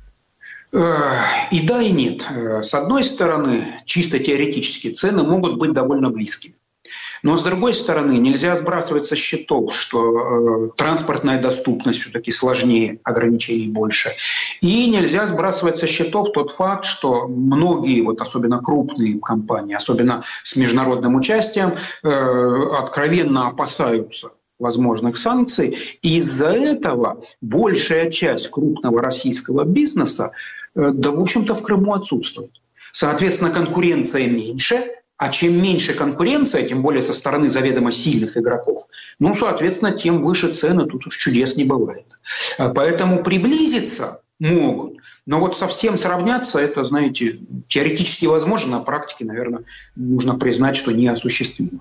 И да, и нет. С одной стороны, чисто теоретически, цены могут быть довольно близкими. Но, с другой стороны, нельзя сбрасывать со счетов, что э, транспортная доступность все-таки сложнее, ограничений больше. И нельзя сбрасывать со счетов тот факт, что многие, вот особенно крупные компании, особенно с международным участием, э, откровенно опасаются возможных санкций. И из-за этого большая часть крупного российского бизнеса, э, да, в общем-то, в Крыму отсутствует. Соответственно, конкуренция меньше. А чем меньше конкуренция, тем более со стороны заведомо сильных игроков, ну, соответственно, тем выше цены, тут уж чудес не бывает. Поэтому приблизиться могут, но вот совсем сравняться, это, знаете, теоретически возможно, на практике, наверное, нужно признать, что неосуществимо.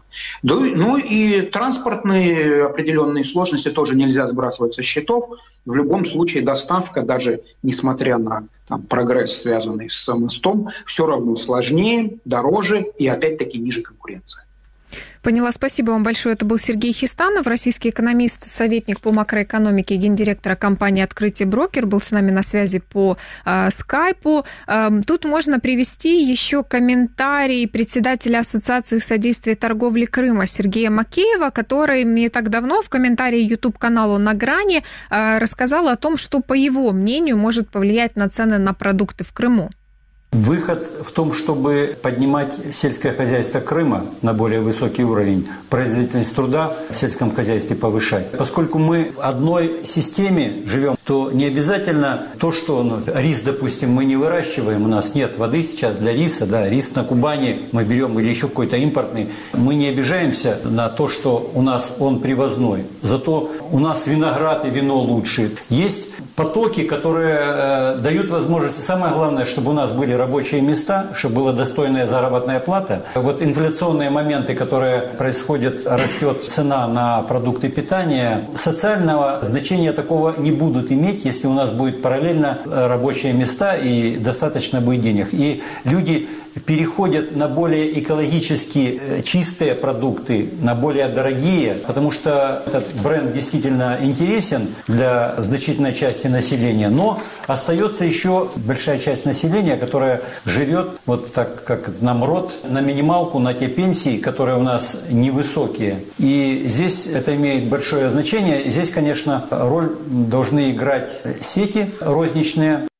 Ну и транспортные определенные сложности тоже нельзя сбрасывать со счетов. В любом случае доставка, даже несмотря на там, прогресс, связанный с мостом, все равно сложнее, дороже и опять-таки ниже конкуренция. Поняла, спасибо вам большое. Это был Сергей Хистанов, российский экономист, советник по макроэкономике и гендиректора компании «Открытие Брокер». Был с нами на связи по э, скайпу. Э, тут можно привести еще комментарий председателя Ассоциации содействия торговли Крыма Сергея Макеева, который не так давно в комментарии YouTube-каналу «На грани» э, рассказал о том, что, по его мнению, может повлиять на цены на продукты в Крыму. Выход в том, чтобы поднимать сельское хозяйство Крыма на более высокий уровень, производительность труда в сельском хозяйстве повышать. Поскольку мы в одной системе живем, то не обязательно то, что ну, рис, допустим, мы не выращиваем, у нас нет воды сейчас для риса, да, рис на Кубани мы берем или еще какой-то импортный, мы не обижаемся на то, что у нас он привозной. Зато у нас виноград и вино лучше. Есть потоки, которые э, дают возможность, самое главное, чтобы у нас были рабочие места, чтобы была достойная заработная плата. Вот инфляционные моменты, которые происходят, растет цена на продукты питания, социального значения такого не будут иметь, если у нас будет параллельно рабочие места и достаточно будет денег. И люди переходят на более экологически чистые продукты, на более дорогие, потому что этот бренд действительно интересен для значительной части населения, но остается еще большая часть населения, которая живет, вот так как нам род, на минималку, на те пенсии, которые у нас невысокие. И здесь это имеет большое значение. Здесь, конечно, роль должны играть сети розничные.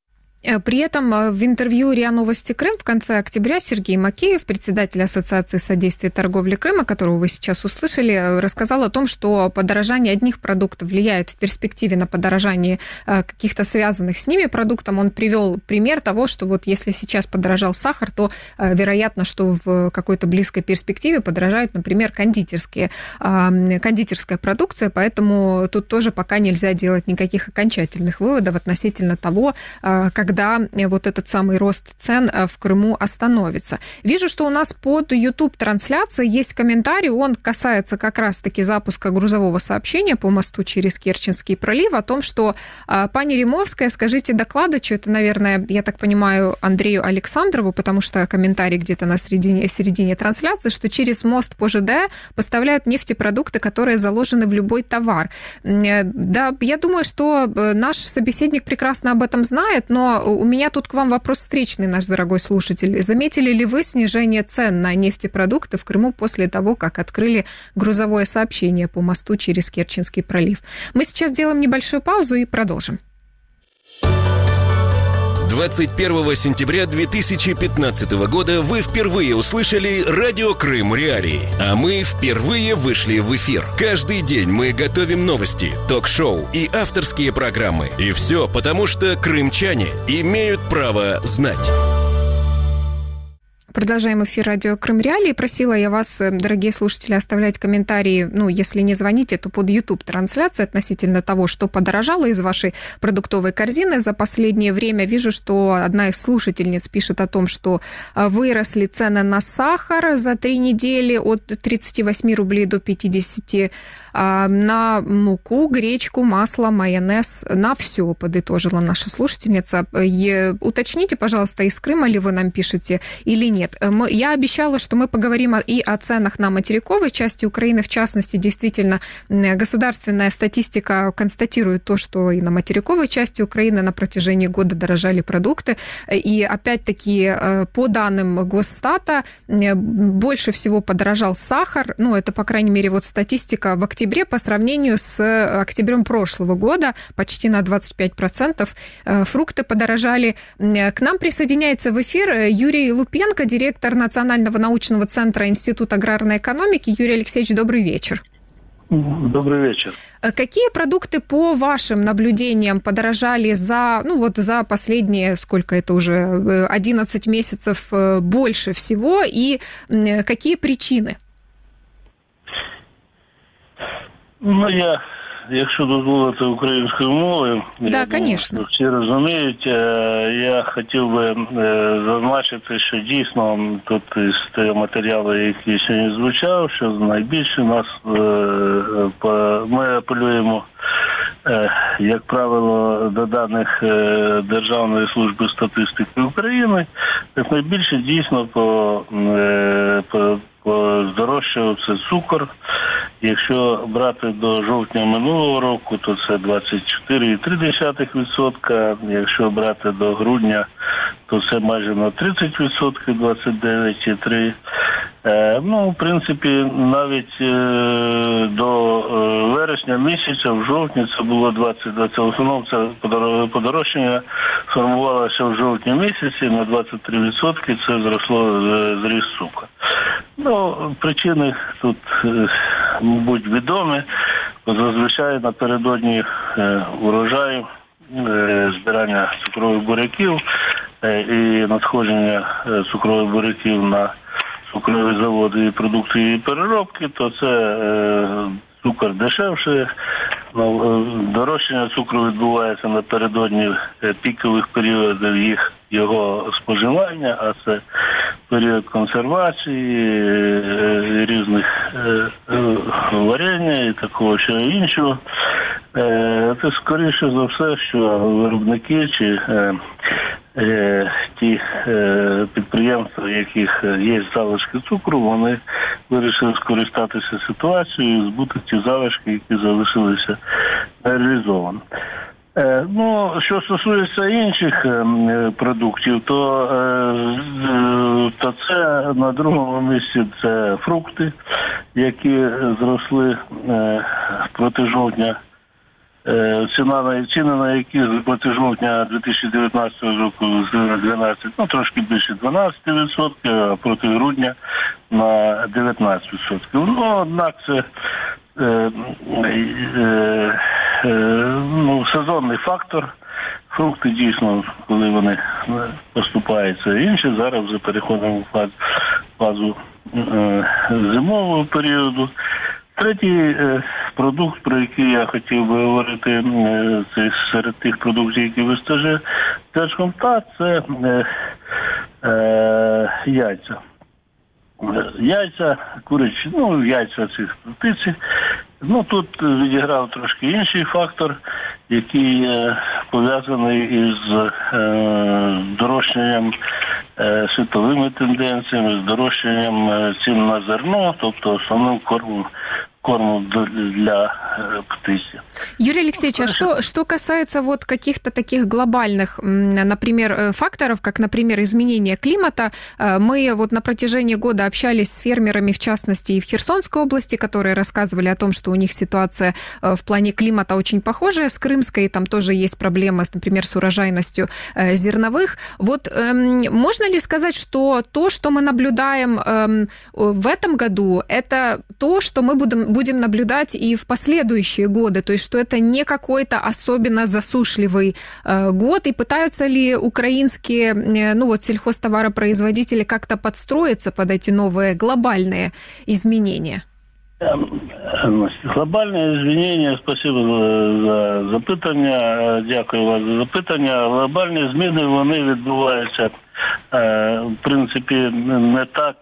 При этом в интервью РИА Новости Крым в конце октября Сергей Макеев, председатель Ассоциации содействия торговли Крыма, которого вы сейчас услышали, рассказал о том, что подорожание одних продуктов влияет в перспективе на подорожание каких-то связанных с ними продуктов. Он привел пример того, что вот если сейчас подорожал сахар, то вероятно, что в какой-то близкой перспективе подорожают, например, кондитерские, кондитерская продукция, поэтому тут тоже пока нельзя делать никаких окончательных выводов относительно того, когда когда вот этот самый рост цен в Крыму остановится. Вижу, что у нас под YouTube-трансляцией есть комментарий, он касается как раз-таки запуска грузового сообщения по мосту через Керченский пролив, о том, что пани Римовская, скажите докладывачу, это, наверное, я так понимаю, Андрею Александрову, потому что комментарий где-то на середине, середине трансляции, что через мост по ЖД поставляют нефтепродукты, которые заложены в любой товар. Да, я думаю, что наш собеседник прекрасно об этом знает, но у меня тут к вам вопрос встречный, наш дорогой слушатель. Заметили ли вы снижение цен на нефтепродукты в Крыму после того, как открыли грузовое сообщение по мосту через Керченский пролив? Мы сейчас делаем небольшую паузу и продолжим. двадцать первого сентября две тысячи пятнадцатого года вы впервые услышали «Радио Крым Реалии», а мы впервые вышли в эфир. Каждый день мы готовим новости, ток-шоу и авторские программы. И все потому, что крымчане имеют право знать. Продолжаем эфир радио Крым Реалии. Просила я вас, дорогие слушатели, оставлять комментарии, ну, если не звоните, то под YouTube-трансляцией относительно того, что подорожало из вашей продуктовой корзины за последнее время. Вижу, что одна из слушательниц пишет о том, что выросли цены на сахар за три недели от тридцати восьми рублей до пятидесяти, на муку, гречку, масло, майонез, на все, подытожила наша слушательница. И уточните, пожалуйста, из Крыма ли вы нам пишете или нет. Мы, я обещала, что мы поговорим и о ценах на материковой части Украины. В частности, действительно, государственная статистика констатирует то, что и на материковой части Украины на протяжении года дорожали продукты. И опять-таки, по данным Госстата, больше всего подорожал сахар. Ну, это, по крайней мере, вот статистика в октябре по сравнению с октябрем прошлого года. Почти на двадцать пять процентов фрукты подорожали. К нам присоединяется в эфир Юрий Лупенко, директор Национального научного центра Института аграрной экономики. Юрий Алексеевич, добрый вечер. Добрый вечер. Какие продукты, по вашим наблюдениям, подорожали за, ну вот за последние, сколько это уже, одиннадцать месяцев больше всего, и какие причины? Ну, я, якщо дозволити українською мовою, да, я конечно. думаю, всі розуміють, я хотів би зазначити, що дійсно тут із того матеріалу, який сьогодні звучав, що найбільше нас, ми апелюємо, як правило, до даних Державної служби статистики України, так найбільше дійсно по, по, по здорожчався цукор. Якщо брати до жовтня минулого року, то це двадцять чотири цілих три десятих відсотка. Якщо брати до грудня, то це майже на тридцять відсотків, двадцять дев'ять цілих три десятих. Ну, в принципі, навіть до вересня місяця, в жовтні це було двадцять двадцять. В основному це подорожчання формувалося в жовтні місяці, на двадцять три відсотки це зросло зріст цукру. Ну, причини тут, мабуть, відомі. Зазвичай напередодні урожаю, збирання цукрових буряків і надходження цукрових буряків на цукрові заводи і продукти і переробки, то це е, цукор дешевше. Ну, дорожчання цукру відбувається напередодні пікових періодів їх, його споживання, а це період консервації, е, різних е, е, варення і такого що іншого. Е, це скоріше за все, що виробники чи е, е, ті е, підприємства, в яких є залишки цукру, вони вирішили скористатися ситуацією і збути ті залишки, які залишилися нереалізовані. Е, ну, що стосується інших е, продуктів, то, е, то це на другому місці це фрукти, які зросли е, проти жовтня ціна на ціни на які з жовтня дві тисячі дев'ятнадцятого року з дванадцять, ну трошки більше дванадцять відсотків, а проти грудня на дев'ятнадцять відсотків. Ну, однак це е, е, е, ну, сезонний фактор. Фрукти дійсно, коли вони поступають, це інше. Зараз вже переходимо в фазу, фазу е, зимового періоду. Третій е, продукт, про який я хотів би говорити, е, це серед тих продуктів, які вистачає Держкомтат, це е, е, яйця. Яйця, курячі, ну, яйця цих птиці. Ну, тут відіграв трошки інший фактор, який е, пов'язаний із е, здорожчанням, е, світовими тенденціями, здорожчанням е, цін на зерно, тобто основним кормом, кормом для птицы. Юрий Алексеевич, а что, что касается вот каких-то таких глобальных, например, факторов, как, например, изменение климата, мы вот на протяжении года общались с фермерами, в частности, и в Херсонской области, которые рассказывали о том, что у них ситуация в плане климата очень похожая с крымской, там тоже есть проблемы, например, с урожайностью зерновых. Вот можно ли сказать, что то, что мы наблюдаем в этом году, это то, что мы будем, будем наблюдать и в последующие годы, то есть что это не какой-то особенно засушливый э, год, и пытаются ли украинские, э, ну вот, сельхозтоваропроизводители как-то подстроиться под эти новые глобальные изменения? Глобальне змінення, спасибо за запитання, дякую вас за запитання. Глобальні зміни, вони відбуваються, в принципі, не так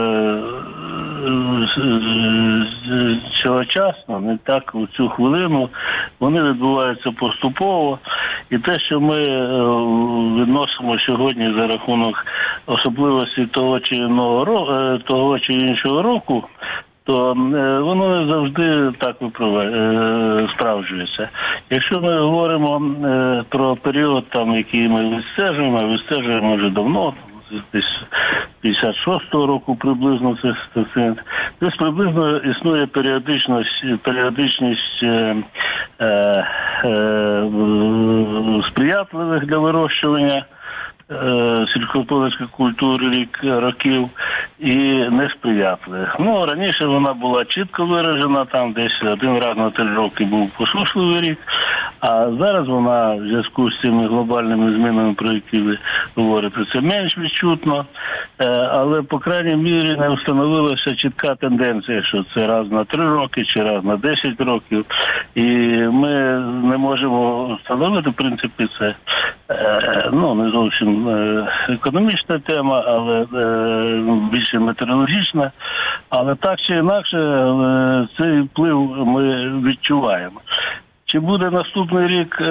цілочасно, не так у цю хвилину, вони відбуваються поступово. І те, що ми відносимо сьогодні за рахунок особливості того чи іншого року, того чи іншого року, то воно не завжди так справджується. Якщо ми говоримо про період, там, який ми відстежуємо, відстежуємо вже давно, десь п'ятдесят шостого року приблизно, це, це десь приблизно існує періодичність, періодичність е, е, е, сприятливих для вирощування сільськогосподарських культур рік років і несприятливих. Ну, раніше вона була чітко виражена, там десь один раз на три роки був посушливий рік, а зараз вона в зв'язку з цими глобальними змінами, про які ви говорите, це менш відчутно, але, по крайній мірі, не встановилася чітка тенденція, що це раз на три роки чи раз на десять років, і ми не можемо встановити, в принципі, це ну, не зовсім економічна тема, але більше метеорологічна, але так чи інакше цей вплив ми відчуваємо. Чи буде наступний рік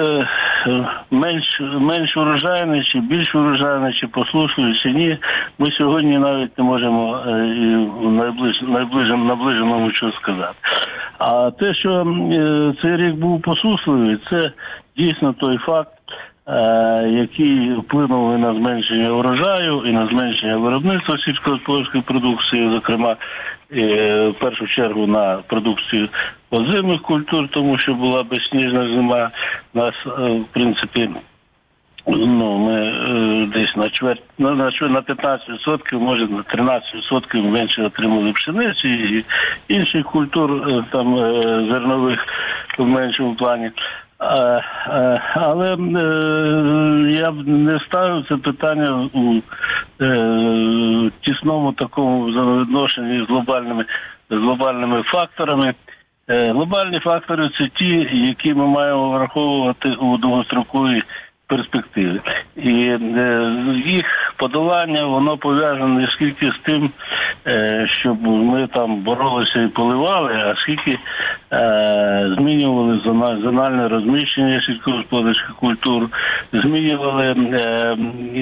менш, менш урожайний, чи більш урожайний, чи послушливий, чи ні, ми сьогодні навіть не можемо в найближ, найближчому, наближеному що сказати. А те, що цей рік був посушливий, це дійсно той факт, який вплинув на зменшення урожаю і на зменшення виробництва сільськогосподарської продукції, зокрема, в першу чергу на продукцію озимих культур, тому що була безсніжна зима. Нас, в принципі, ну, ми десь на чверть, на, на п'ятнадцять відсотків, може на тринадцять відсотків менше отримали пшениці і інших культур там зернових в меншому плані. А, а, але е, я б не ставив це питання у е, тісному такому взаємовідношенні з глобальними, з глобальними факторами. Е, глобальні фактори – це ті, які ми маємо враховувати у довгостроковій перспективі. І е, їх подолання, воно пов'язане не скільки з тим, е, щоб ми там боролися і поливали, а скільки е, змінювали зональне розміщення сільськогосподарських культур, змінювали е, е,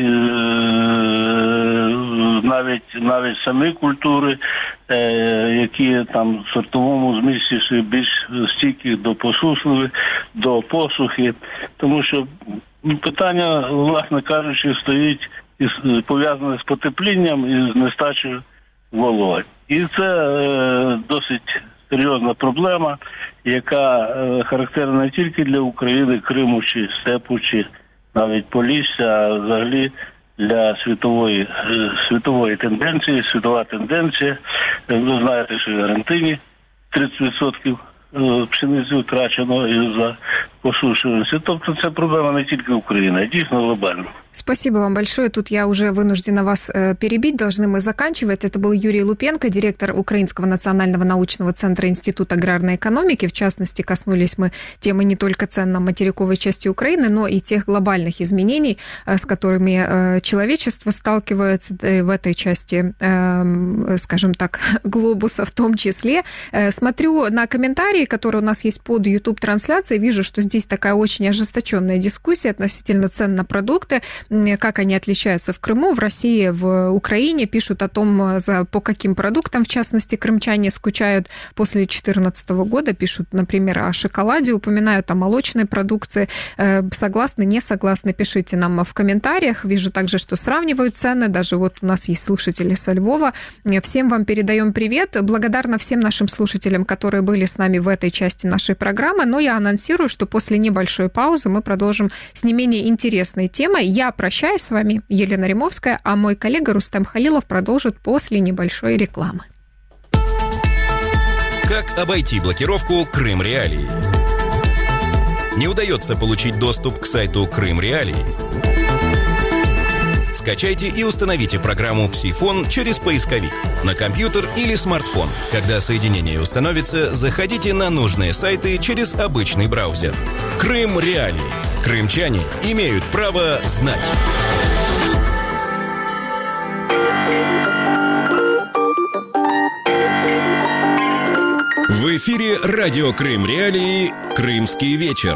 навіть, навіть самі культури, е, які там в сортовому змісті більш стійкі до посушливих, до посухи, тому що питання, власне кажучи, стоїть із, пов'язане з потеплінням і з нестачею вологи. І це е, досить серйозна проблема, яка е, характерна не тільки для України, Криму чи Степу, чи навіть Полісся, а взагалі для світової, е, світової тенденції, світова тенденція. Е, ви знаєте, що в Аргентині тридцять відсотків пшениці втрачено із-за посушливости. Тобто це проблема не тільки України, а дійсно глобальна. Спасибо вам большое. Тут я уже вынуждена вас перебить. Должны мы заканчивать. Это был Юрий Лупенко, директор Украинского национального научного центра Института аграрной экономики. В частности, коснулись мы темы не только цен на материковой части Украины, но и тех глобальных изменений, с которыми человечество сталкивается в этой части, скажем так, глобуса в том числе. Смотрю на комментарии, которые у нас есть под YouTube-трансляцией. Вижу, что здесь такая очень ожесточенная дискуссия относительно цен на продукты, как они отличаются в Крыму, в России, в Украине. Пишут о том, за, по каким продуктам, в частности, крымчане скучают после две тысячи четырнадцатого года. Пишут, например, о шоколаде, упоминают о молочной продукции. Согласны, не согласны, пишите нам в комментариях. Вижу также, что сравнивают цены. Даже вот у нас есть слушатели со Львова. Всем вам передаем привет. Благодарна всем нашим слушателям, которые были с нами в этой части нашей программы. Но я анонсирую, что после небольшой паузы мы продолжим с не менее интересной темой. Я прощаюсь с вами, Елена Римовская, а мой коллега Рустем Халилов продолжит после небольшой рекламы. Как обойти блокировку Крым Реалии? Не удается получить доступ к сайту Крым Реалии? Скачайте и установите программу «Псифон» через поисковик на компьютер или смартфон. Когда соединение установится, заходите на нужные сайты через обычный браузер. Крым Реалии. Крымчане имеют право знать. В эфире радио Крым Реалии «Крымский вечер».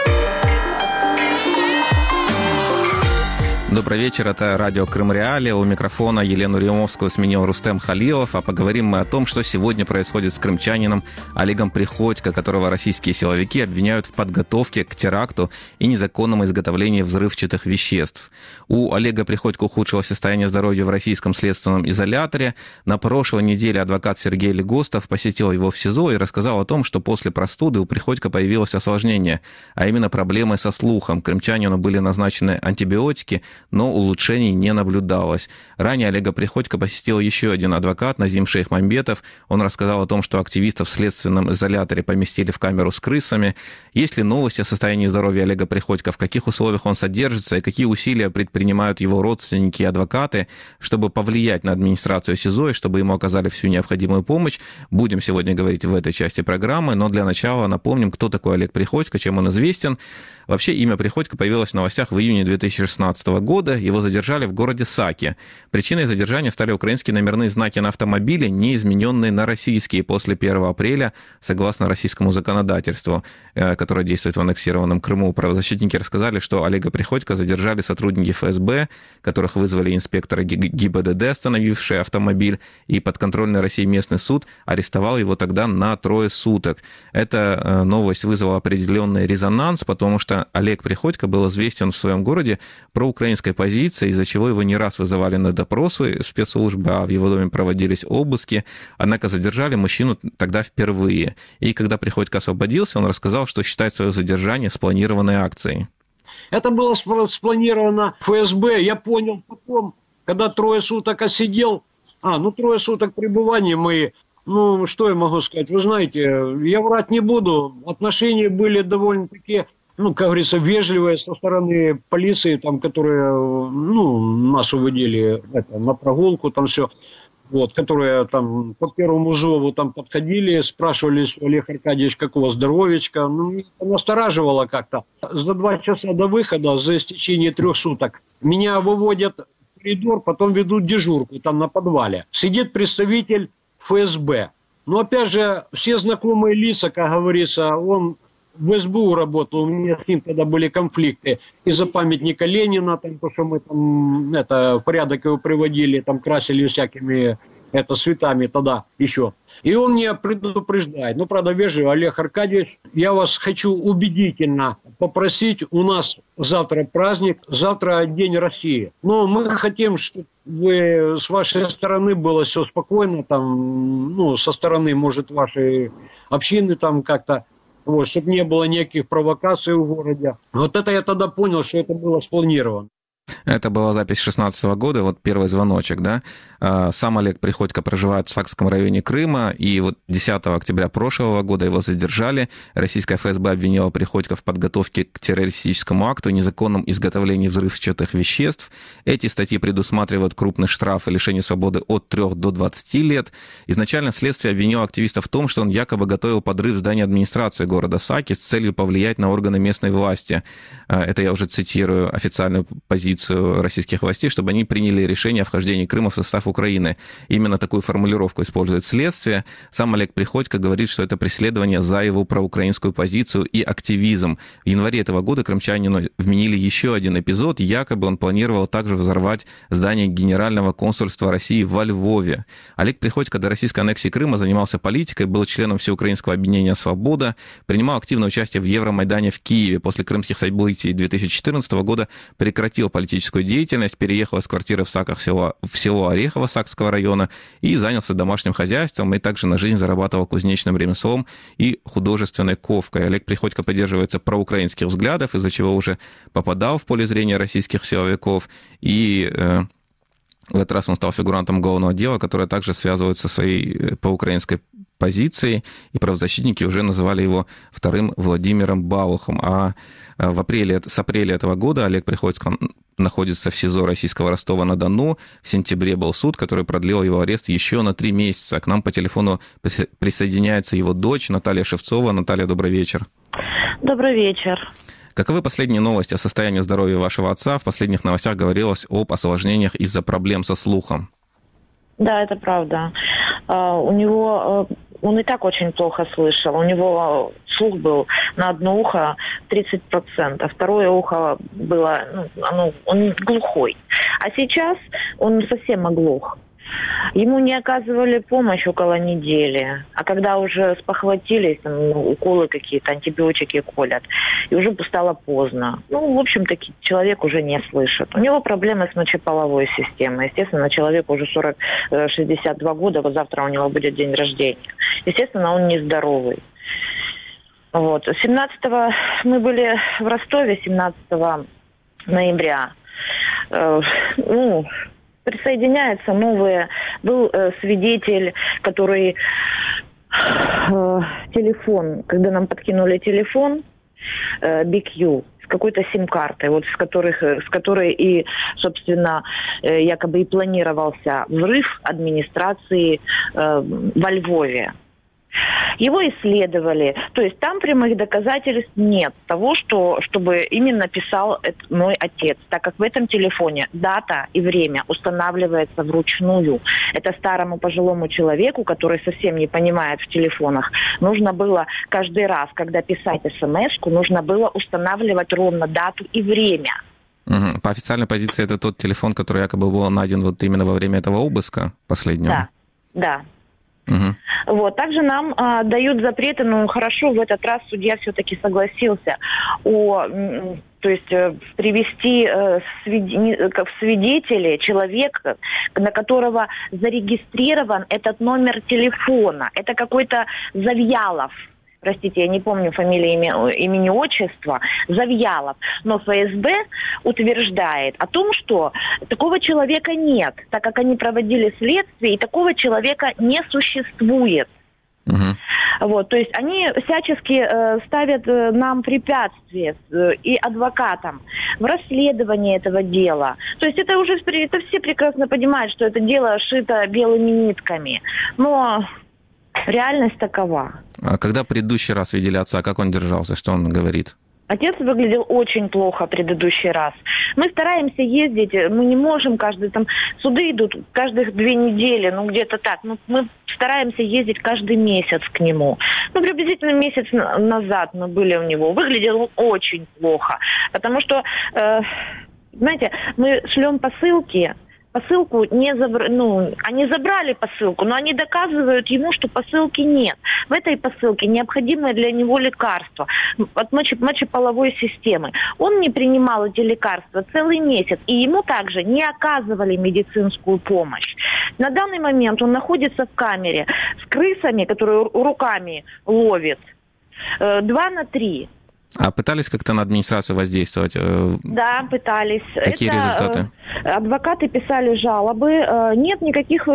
Добрый вечер, это радио Крым Реалии. У микрофона Елену Римовскую сменил Рустем Халилов. А поговорим мы о том, что сегодня происходит с крымчанином Олегом Приходько, которого российские силовики обвиняют в подготовке к теракту и незаконном изготовлении взрывчатых веществ. У Олега Приходько ухудшилось состояние здоровья в российском следственном изоляторе. На прошлой неделе адвокат Сергей Легостов посетил его в СИЗО и рассказал о том, что после простуды у Приходько появилось осложнение, а именно проблемы со слухом. Крымчанину были назначены антибиотики, но улучшений не наблюдалось. Ранее Олега Приходько посетил еще один адвокат, Назим Шейхмамбетов. Он рассказал о том, что активистов в следственном изоляторе поместили в камеру с крысами. Есть ли новости о состоянии здоровья Олега Приходько, в каких условиях он содержится и какие усилия предпринимают его родственники и адвокаты, чтобы повлиять на администрацию СИЗО и чтобы ему оказали всю необходимую помощь. Будем сегодня говорить в этой части программы, но для начала напомним, кто такой Олег Приходько, чем он известен. Вообще имя Приходько появилось в новостях в июне две тысячи шестнадцатого года. Его задержали в городе Саки. Причиной задержания стали украинские номерные знаки на автомобиле, не измененные на российские после первого апреля, согласно российскому законодательству, которое действует в аннексированном Крыму. Правозащитники рассказали, что Олега Приходько задержали сотрудники ФСБ, которых вызвали инспекторы ГИБДД, остановившие автомобиль, и подконтрольный России местный суд арестовал его тогда на трое суток. Эта новость вызвала определенный резонанс, потому что Олег Приходько был известен в своем городе проукраинской позиции, из-за чего его не раз вызывали на допросы спецслужбы, а в его доме проводились обыски. Однако задержали мужчину тогда впервые. И когда Приходько освободился, он рассказал, что считает свое задержание спланированной акцией. Это было спланировано ФСБ. Я понял потом, когда трое суток отсидел. А, ну трое суток пребывания мои. Ну, что я могу сказать? Вы знаете, я врать не буду. Отношения были довольно-таки, ну, как говорится, вежливые со стороны полиции, там, которые, ну, нас уводили это, на прогулку, там все, вот, которые там по первому зову там подходили, спрашивали, Олег Аркадьевич, какого здоровечка, ну, меня это настораживало как-то. За два часа до выхода, за истечение трех суток, меня выводят в коридор, потом ведут дежурку там на подвале. Сидит представитель ФСБ. Но опять же, все знакомые лица, как говорится, он в СБУ работал, у меня с ним тогда были конфликты из-за памятника Ленина, там, то, что мы там это, в порядок его приводили, там красили всякими это с цветами тогда еще. И он меня предупреждает. Ну, правда, вежливо, Олег Аркадьевич, я вас хочу убедительно попросить, у нас завтра праздник, завтра День России. Но мы хотим, чтобы вы, с вашей стороны было все спокойно, там, ну, со стороны, может, вашей общины там как-то, вот, чтобы не было никаких провокаций в городе. Вот это я тогда понял, что это было спланировано. Это была запись шестнадцатого года, вот первый звоночек, да. Сам Олег Приходько проживает в Сакском районе Крыма, и вот десятого октября прошлого года его задержали. Российская эф эс бэ обвинила Приходько в подготовке к террористическому акту, незаконном изготовлении взрывчатых веществ. Эти статьи предусматривают крупный штраф и лишение свободы от трёх до двадцати лет. Изначально следствие обвинило активиста в том, что он якобы готовил подрыв здания администрации города Саки с целью повлиять на органы местной власти. Это я уже цитирую официальную позицию российских властей, чтобы они приняли решение о вхождении Крыма в состав Украины. Именно такую формулировку использует следствие. Сам Олег Приходько говорит, что это преследование за его проукраинскую позицию и активизм. В январе этого года крымчанину вменили еще один эпизод. Якобы он планировал также взорвать здание Генерального консульства России во Львове. Олег Приходько до российской аннексии Крыма занимался политикой, был членом Всеукраинского объединения «Свобода», принимал активное участие в Евромайдане в Киеве. После крымских событий две тысячи четырнадцатого года прекратил политическую политическую деятельность, переехал из квартиры в Саках в село, в село Орехово Сакского района и занялся домашним хозяйством, и также на жизнь зарабатывал кузнечным ремеслом и художественной ковкой. Олег Приходько поддерживается проукраинских взглядов, из-за чего уже попадал в поле зрения российских силовиков, и э, в этот раз он стал фигурантом уголовного дела, которое также связывает со своей проукраинской позицией, и правозащитники уже называли его вторым Владимиром Балухом. А в апреле, с апреля этого года Олег Приходько находится в СИЗО российского Ростова-на-Дону. В сентябре был суд, который продлил его арест еще на три месяца. К нам по телефону присоединяется его дочь Наталья Шевцова. Наталья, добрый вечер. Добрый вечер. Каковы последние новости о состоянии здоровья вашего отца? В последних новостях говорилось об осложнениях из-за проблем со слухом. Да, это правда. У него, он и так очень плохо слышал. У него слух был на одно ухо тридцать процентов, второе ухо было, ну, оно, он глухой. А сейчас он совсем оглох. Ему не оказывали помощь около недели, а когда уже спохватились, там, ну, уколы какие-то, антибиотики колят, и уже стало поздно. Ну, в общем-то, человек уже не слышит. У него проблемы с мочеполовой системой. Естественно, человеку уже сорок-шестьдесят два года, вот завтра у него будет день рождения. Естественно, он нездоровый. Вот. семнадцатого мы были в Ростове, семнадцатого ноября. Э, ну... Присоединяются новые. Был э, свидетель, который э, телефон, когда нам подкинули телефон э, би кью с какой-то сим-картой, вот с которых, с которой и, собственно, э, якобы и планировался взрыв администрации э, во Львове. Его исследовали. То есть там прямых доказательств нет того, что, чтобы именно писал мой отец, так как в этом телефоне дата и время устанавливается вручную. Это старому пожилому человеку, который совсем не понимает в телефонах, нужно было каждый раз, когда писать смс-ку, нужно было устанавливать ровно дату и время. Угу. По официальной позиции это тот телефон, который якобы был найден вот именно во время этого обыска последнего? Да, да. Угу. Вот. Также нам а, дают запреты, ну хорошо, в этот раз судья все-таки согласился о, то есть привести э, свид... в свидетели человека, на которого зарегистрирован этот номер телефона. Это какой-то Завьялов. Простите, я не помню фамилии, имя, имени, отчества, Завьялов. Но эф эс бэ утверждает о том, что такого человека нет, так как они проводили следствие, и такого человека не существует. Угу. Вот, то есть они всячески э, ставят э, нам препятствия э, и адвокатам в расследовании этого дела. То есть это уже это все прекрасно понимают, что это дело шито белыми нитками. Но реальность такова. А когда в предыдущий раз видели отца, как он держался, что он говорит? Отец выглядел очень плохо в предыдущий раз. Мы стараемся ездить, мы не можем каждый, там, суды идут каждых две недели, ну где-то так. Ну, мы стараемся ездить каждый месяц к нему. Ну, приблизительно месяц назад мы были у него. Выглядел он очень плохо, потому что, э, знаете, мы шлем посылки посылку не забрали, ну, они забрали посылку, но они доказывают ему, что посылки нет. В этой посылке необходимое для него лекарство от моче- мочеполовой системы. Он не принимал эти лекарства целый месяц, и ему также не оказывали медицинскую помощь. На данный момент он находится в камере с крысами, которые руками ловит, два на три. А пытались как-то на администрацию воздействовать? Да, пытались. Какие Это, результаты? Адвокаты писали жалобы. Нет никаких...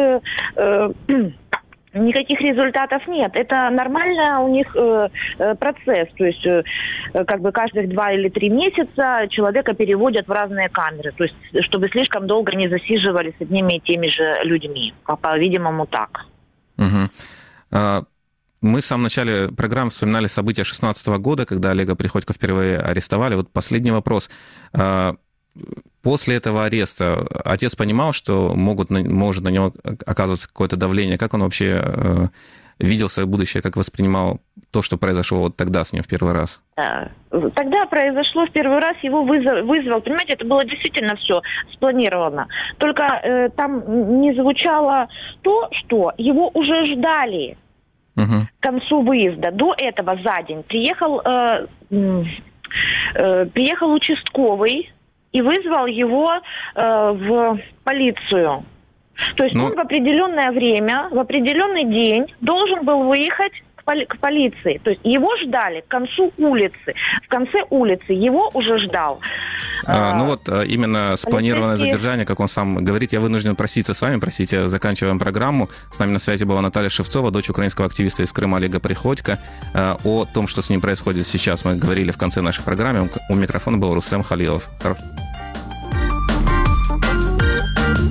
Никаких результатов нет. Это нормально у них э, процесс. То есть э, как бы каждых два или три месяца человека переводят в разные камеры. То есть чтобы слишком долго не засиживали с одними и теми же людьми. По-видимому, так. Угу. А, мы в самом начале программы вспоминали события шестнадцатого года, когда Олега Приходько впервые арестовали. Вот последний вопрос. А, после этого ареста отец понимал, что могут, может на него оказываться какое-то давление? Как он вообще э, видел свое будущее, как воспринимал то, что произошло вот тогда с ним в первый раз? Тогда произошло в первый раз, его вызов, вызвал, понимаете, это было действительно все спланировано. Только э, там не звучало то, что его уже ждали угу. к концу выезда. До этого за день приехал, э, э, приехал участковый, и вызвал его э, в полицию. То есть Но... он в определенное время, в определенный день должен был выехать к, поли- к полиции. То есть его ждали к концу улицы. В конце улицы его уже ждал. А, ну вот именно спланированное задержание, как он сам говорит, я вынужден проситься с вами, простите, заканчиваем программу. С нами на связи была Наталья Шевцова, дочь украинского активиста из Крыма Олега Приходько. О том, что с ним происходит сейчас, мы говорили в конце нашей программы. У микрофона был Рустем Халилов.